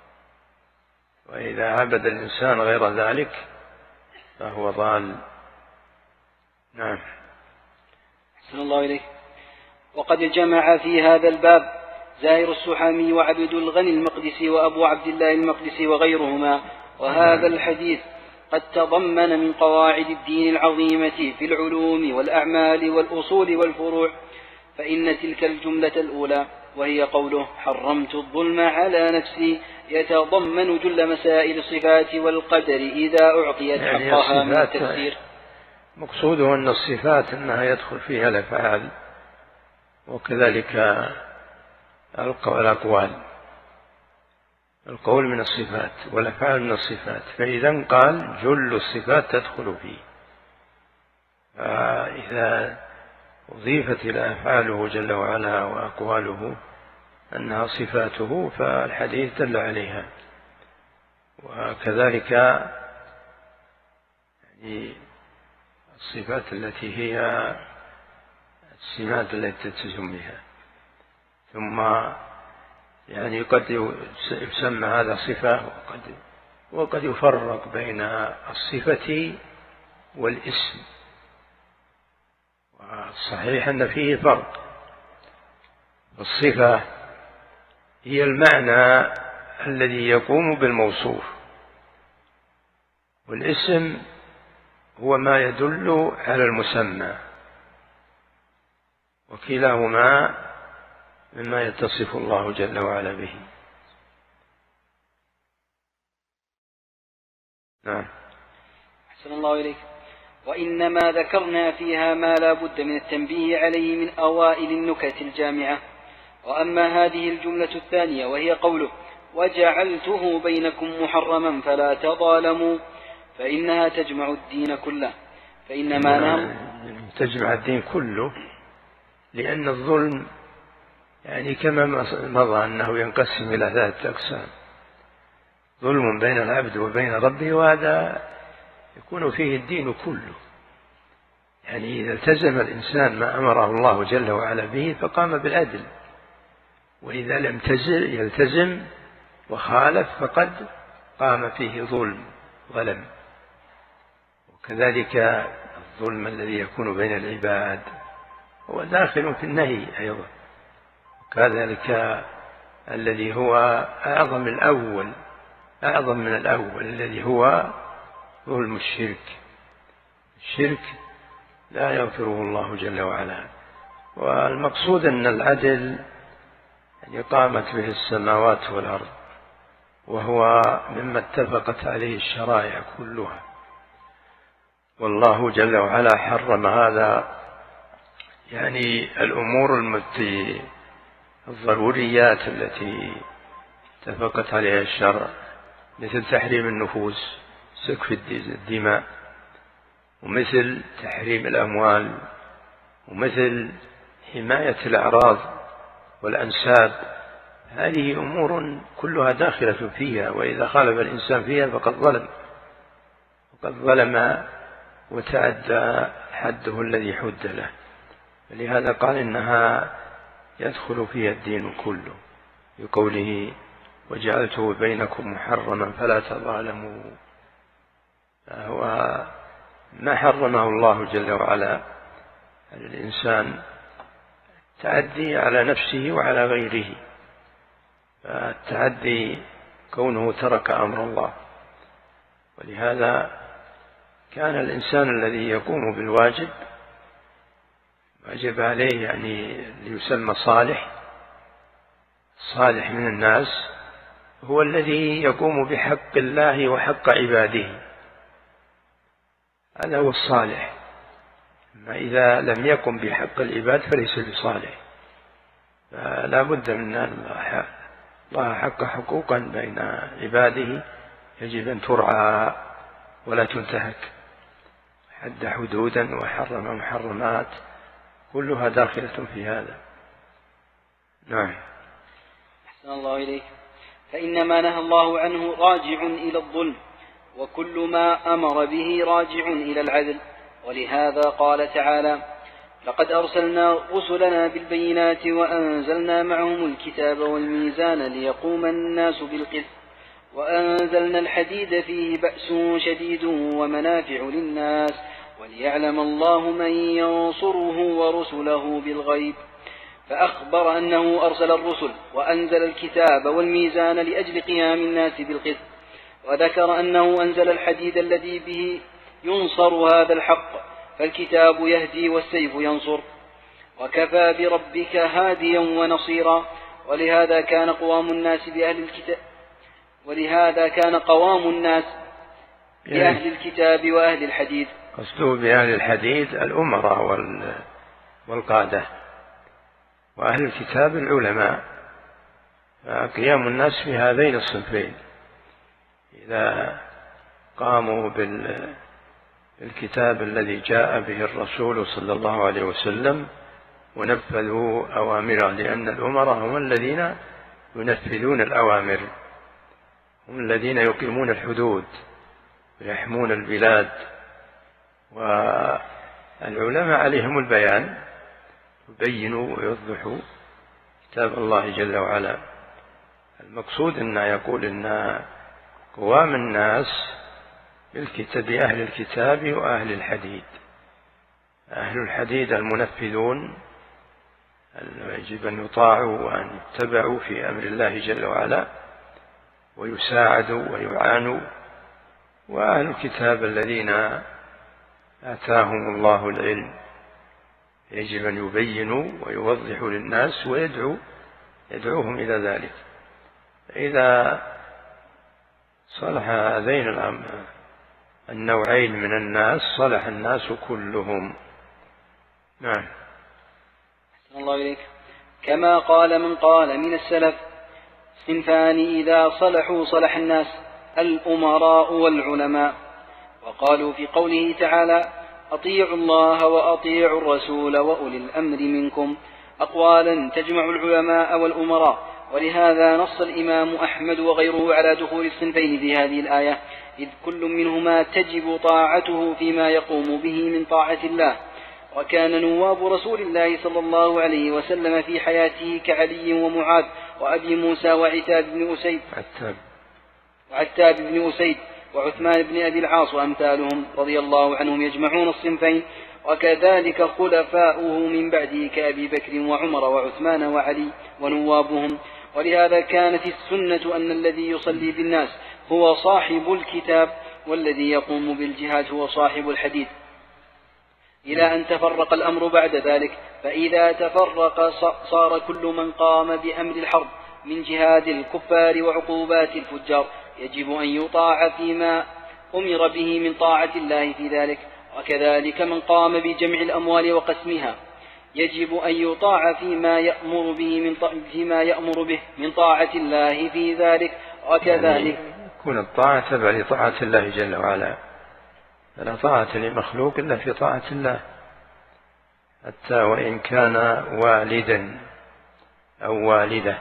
وإذا عبد الإنسان غير ذلك فهو ضال. نعم. أحسن الله إليك. وقد جمع في هذا الباب زاهر السحامي وعبد الغني المقدسي وأبو عبد الله المقدسي وغيرهما، وهذا الحديث قد تضمن من قواعد الدين العظيمة في العلوم والأعمال والأصول والفروع، فإن تلك الجملة الأولى وهي قوله حرمت الظلم على نفسي يتضمن جل مسائل الصفات والقدر إذا أعطيت يعني حقها من التفسير. مقصوده أن الصفات أنها يدخل فيها الأفعال وكذلك الأقوال. القول من الصفات والأفعال من الصفات، فإذا قال جل الصفات تدخل فيه، فإذا أضيفت إلى أفعاله جل وعلا وأقواله أنها صفاته فالحديث دل عليها. وكذلك يعني الصفات التي هي السمات التي تلزم بها. ثم يعني قد يسمى هذا صفة وقد, وقد يفرق بين الصفة والاسم، والصحيح أن فيه فرق. الصفة هي المعنى الذي يقوم بالموصوف، والاسم هو ما يدل على المسمى، وكلاهما مما يتصف الله جل وعلا به. نعم. أحسن الله إليك. وإنما ذكرنا فيها ما لا بد من التنبيه عليه من أوائل النكت الجامعة. وأما هذه الجملة الثانية وهي قوله وجعلته بينكم محرما فلا تظالموا، فإنها تجمع الدين كله، فإنما نام تجمع الدين كله، لأن الظلم يعني كما مضى أنه ينقسم إلى ثلاثة أقسام: ظلم بين العبد وبين ربه، وهذا يكون فيه الدين كله. يعني إذا التزم الإنسان ما أمره الله جل وعلا به فقام بالعدل، وإذا لم يلتزم وخالف فقد قام فيه ظلم ظلم. وكذلك الظلم الذي يكون بين العباد هو داخل في النهي أيضا، وكذلك الذي هو أعظم الأول أعظم من الأول الذي هو ظلم الشرك. الشرك لا يغفره الله جل وعلا. والمقصود أن العدل يعني قامت به السماوات والأرض، وهو مما اتفقت عليه الشرائع كلها، والله جل وعلا حرم هذا، يعني الأمور المتي الضروريات التي اتفقت عليها الشرع، مثل تحريم النفوس سفك الدماء، ومثل تحريم الأموال، ومثل حماية الأعراض والأنساب. هذه أمور كلها داخلة فيها، وإذا خالف الإنسان فيها فقد ظلم وقد ظلم وتعدى حده الذي حد له. لهذا قال إنها يدخل فيها الدين كله بقوله وجعلته بينكم محرما فلا تظالموا. فهو ما حرمه الله جل وعلا على الإنسان التعدي على نفسه وعلى غيره، فالتعدي كونه ترك أمر الله. ولهذا كان الإنسان الذي يقوم بالواجب واجب عليه يعني ليسمى صالح صالح من الناس، هو الذي يقوم بحق الله وحق عباده، هذا هو الصالح. أما إذا لم يقم بحق العباد فليس بصالح. فلا بد من أن الله حق حقوقا بين عباده يجب أن ترعى ولا تنتهك، حد حدودا وحرم محرمات، كلها داخلة في هذا. نعم. أحسن الله إليك. فإنما نهى الله عنه راجع إلى الظلم، وكل ما أمر به راجع إلى العدل. ولهذا قال تعالى لقد أرسلنا رسلنا بالبينات وأنزلنا معهم الكتاب والميزان ليقوم الناس بالقسط وأنزلنا الحديد فيه بأس شديد ومنافع للناس وليعلم الله من ينصره ورسله بالغيب. فأخبر أنه أرسل الرسل وأنزل الكتاب والميزان لأجل قيام الناس بالقسط، وذكر أنه أنزل الحديد الذي به ينصر هذا الحق، فالكتاب يهدي والسيف ينصر، وكفى بربك هاديا ونصيرا. ولهذا كان قوام الناس بأهل الكتاب ولهذا كان قوام الناس بأهل الكتاب وأهل الحديد. قصده بأهل الحديد الأمراء والقادة، وأهل الكتاب العلماء. قيام الناس في هذين الصنفين، إذا قاموا بالكتاب الذي جاء به الرسول صلى الله عليه وسلم ونفذوا أوامره، لأن الأمراء هم الذين ينفذون الأوامر، هم الذين يقيمون الحدود ويحمون البلاد، والعلماء عليهم البيان، يبينوا ويوضحوا كتاب الله جل وعلا. المقصود أن يقول أن قوام الناس بالكتاب أهل الكتاب وأهل الحديد. أهل الحديد المنفذون يجب أن يطاعوا وأن يتبعوا في أمر الله جل وعلا ويساعدوا ويعانوا، وأهل الكتاب الذين آتاهم الله العلم يجب أن يبينوا ويوضحوا للناس ويدعو يدعوهم إلى ذلك. إذا صلح هذين النوعين من الناس صلح الناس كلهم. نعم. أحسن الله إليك. كما قال من قال من السلف: صنفان إذا صلحوا صلح الناس، الأمراء والعلماء. وقالوا في قوله تعالى: أطيعوا الله وأطيعوا الرسول وأولي الأمر منكم، أقوالا تجمع العلماء والأمراء. ولهذا نص الإمام أحمد وغيره على دخول الصنفين في هذه الآية، إذ كل منهما تجب طاعته فيما يقوم به من طاعة الله. وكان نواب رسول الله صلى الله عليه وسلم في حياته كعلي ومعاذ وأبي موسى وعتاب بن أسيد وعتاب بن أسيد وعثمان بن أبي العاص وأمثالهم رضي الله عنهم يجمعون الصنفين، وكذلك خلفاؤه من بعده كأبي بكر وعمر وعثمان وعلي ونوابهم. ولهذا كانت السنة أن الذي يصلي بالناس هو صاحب الكتاب، والذي يقوم بالجهاد هو صاحب الحديد، إلى أن تفرق الأمر بعد ذلك. فإذا تفرق صار كل من قام بأمر الحرب من جهاد الكفار وعقوبات الفجار يجب أن يطاع فيما أمر به من طاعة الله في ذلك. وكذلك من قام بجمع الأموال وقسمها يجب أن يطاع فيما يأمر به من فيما يأمر به من طاعة الله في ذلك. وكذلك يكون الطاعة تبع لطاعة الله جل وعلا، فلا طاعة لمخلوق إلا في طاعة الله، حتى وإن كان والدا أو والدة،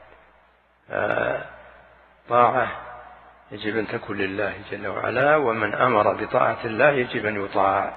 طاعة يجب أن تكون لله جل وعلا، ومن أمر بطاعة الله يجب أن يطاع.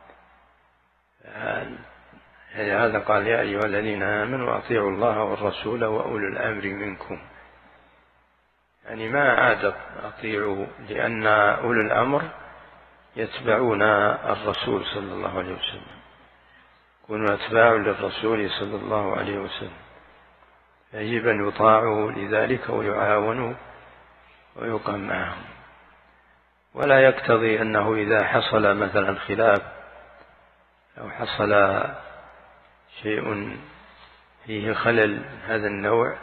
يعني هذا قال: يا أيها الذين آمنوا أطيعوا الله والرسول وأولي الأمر منكم. يعني ما عاد أطيعوا، لأن أولي الأمر يتبعون الرسول صلى الله عليه وسلم، يكونوا أتباع للرسول صلى الله عليه وسلم، يجب أن يطاعوا لذلك ويعاونوا ويقام معهم. ولا يقتضي أنه إذا حصل مثلا خلاف أو حصل شيء فيه خلل من هذا النوع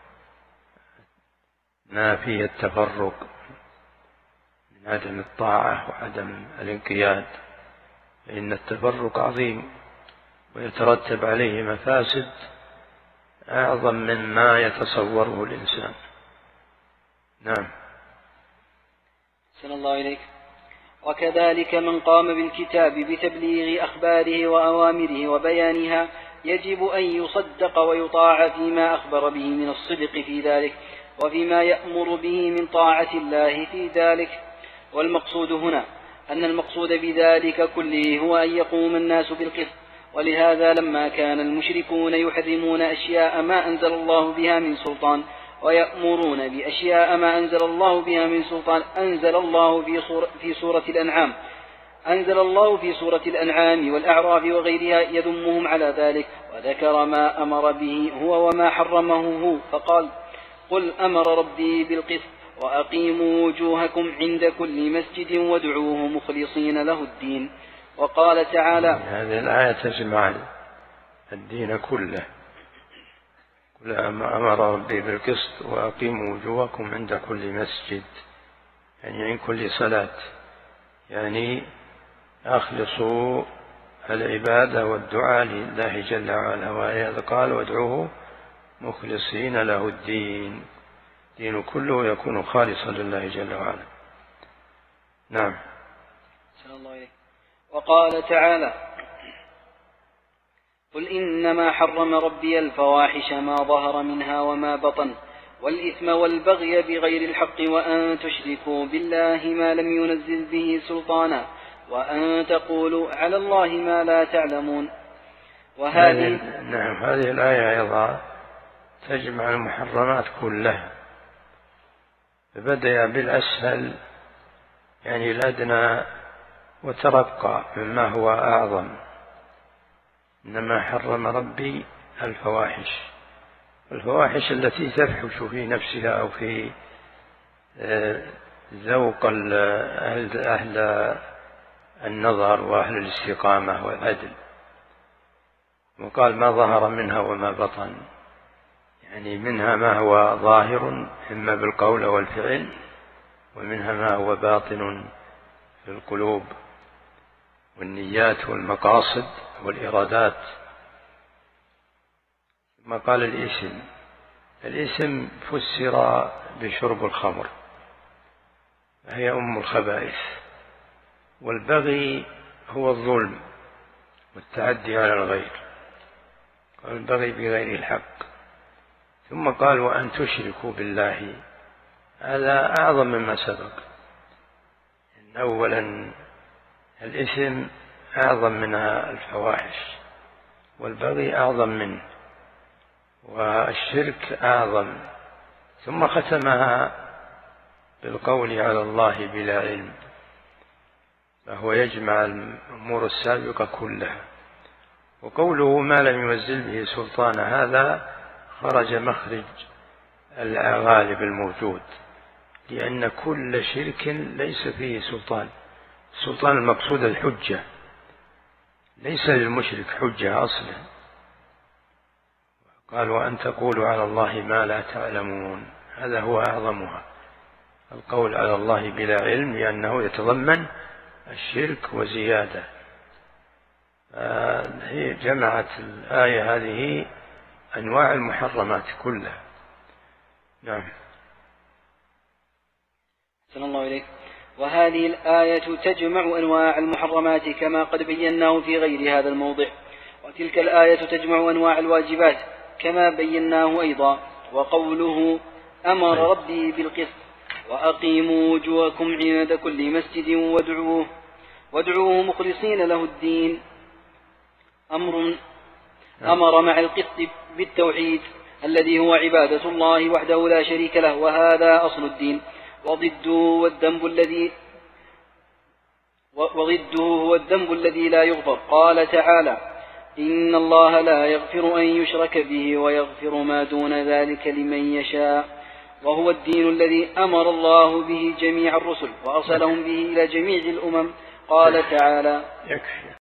ما فيه التفرق من عدم الطاعة وعدم الانقياد، فإن التفرق عظيم ويترتب عليه مفاسد أعظم مما يتصوره الإنسان. نعم. أحسن الله إليك. وكذلك من قام بالكتاب بتبليغ أخباره وأوامره وبيانها يجب أن يصدق ويطاع فيما أخبر به من الصدق في ذلك، وفيما يأمر به من طاعة الله في ذلك. والمقصود هنا أن المقصود بذلك كله هو أن يقوم الناس بالقسط ولهذا لما كان المشركون يحرمون أشياء ما أنزل الله بها من سلطان ويأمرون بأشياء ما أنزل الله بها من سلطان أنزل الله في سورة, في سورة الأنعام أنزل الله في سورة الأنعام والأعراف وغيرها يذمهم على ذلك، وذكر ما أمر به هو وما حرمه هو، فقال: قل أمر ربي بالقسط وأقيموا وجوهكم عند كل مسجد وادعوه مخلصين له الدين. وقال تعالى: هذه الآية تجمع الدين كله. قل أمر ربي بالقسط وأقيموا وجوهكم عند كل مسجد، يعني عند كل صلاة، يعني أخلصوا العبادة والدعاء لله جل وعلا، وهذا قال: وادعوه مخلصين له الدين، دين كله يكون خالصا لله جل وعلا. نعم. وقال تعالى: قل إنما حرم ربي الفواحش ما ظهر منها وما بطن والإثم والبغي بغير الحق وأن تشركوا بالله ما لم ينزل به سلطانا وأن تقولوا على الله ما لا تعلمون. وهذه نعم هذه الآية أيضا تجمع المحرمات كلها، بدأ بالأسهل يعني الأدنى وترقى مما هو أعظم. إنما حرم ربي الفواحش، الفواحش التي تفحش في نفسها أو في ذوق أهل النظر وأهل الاستقامة والعدل. وقال: ما ظهر منها وما بطن، يعني منها ما هو ظاهر إما بالقول والفعل، ومنها ما هو باطن في القلوب والنيات والمقاصد والإرادات. ما قال الإثم، الإثم فسر بشرب الخمر هي أم الخبائث، والبغي هو الظلم والتعدي على الغير، قال: البغي بغير الحق. ثم قال: وأن تشركوا بالله، هذا أعظم مما سبق. إن أولا الإثم أعظم من الفواحش، والبغي أعظم منه، والشرك أعظم. ثم ختمها بالقول على الله بلا علم، فهو يجمع الأمور السابقة كلها. وقوله ما لم ينزل به سلطان، هذا خرج مخرج الغالب الموجود، لأن كل شرك ليس فيه سلطان. السلطان المقصود الحجة، ليس للمشرك حجة أصلا. قال: وأن تقولوا على الله ما لا تعلمون، هذا هو أعظمها، القول على الله بلا علم، لأنه يتضمن الشرك وزيادة. هي جمعت الآية هذه أنواع المحرمات كلها. نعم. صلى الله عليه. وهذه الآية تجمع أنواع المحرمات كما قد بيناه في غير هذا الموضع، وتلك الآية تجمع أنواع الواجبات كما بيناه أيضا. وقوله أمر ربي بالقسط وأقيموا وجوهكم عند كل مسجد وادعوه وادعوه مخلصين له الدين، أمر أمر مع القسط بالتوحيد الذي هو عبادة الله وحده لا شريك له، وهذا أصل الدين. وضده والذنب الذي وضده هو الذنب الذي لا يغفر. قال تعالى: إن الله لا يغفر أن يشرك به ويغفر ما دون ذلك لمن يشاء، وهو الدين الذي أمر الله به جميع الرسل وأرسلهم به إلى جميع الأمم. قال تعالى: يكفي.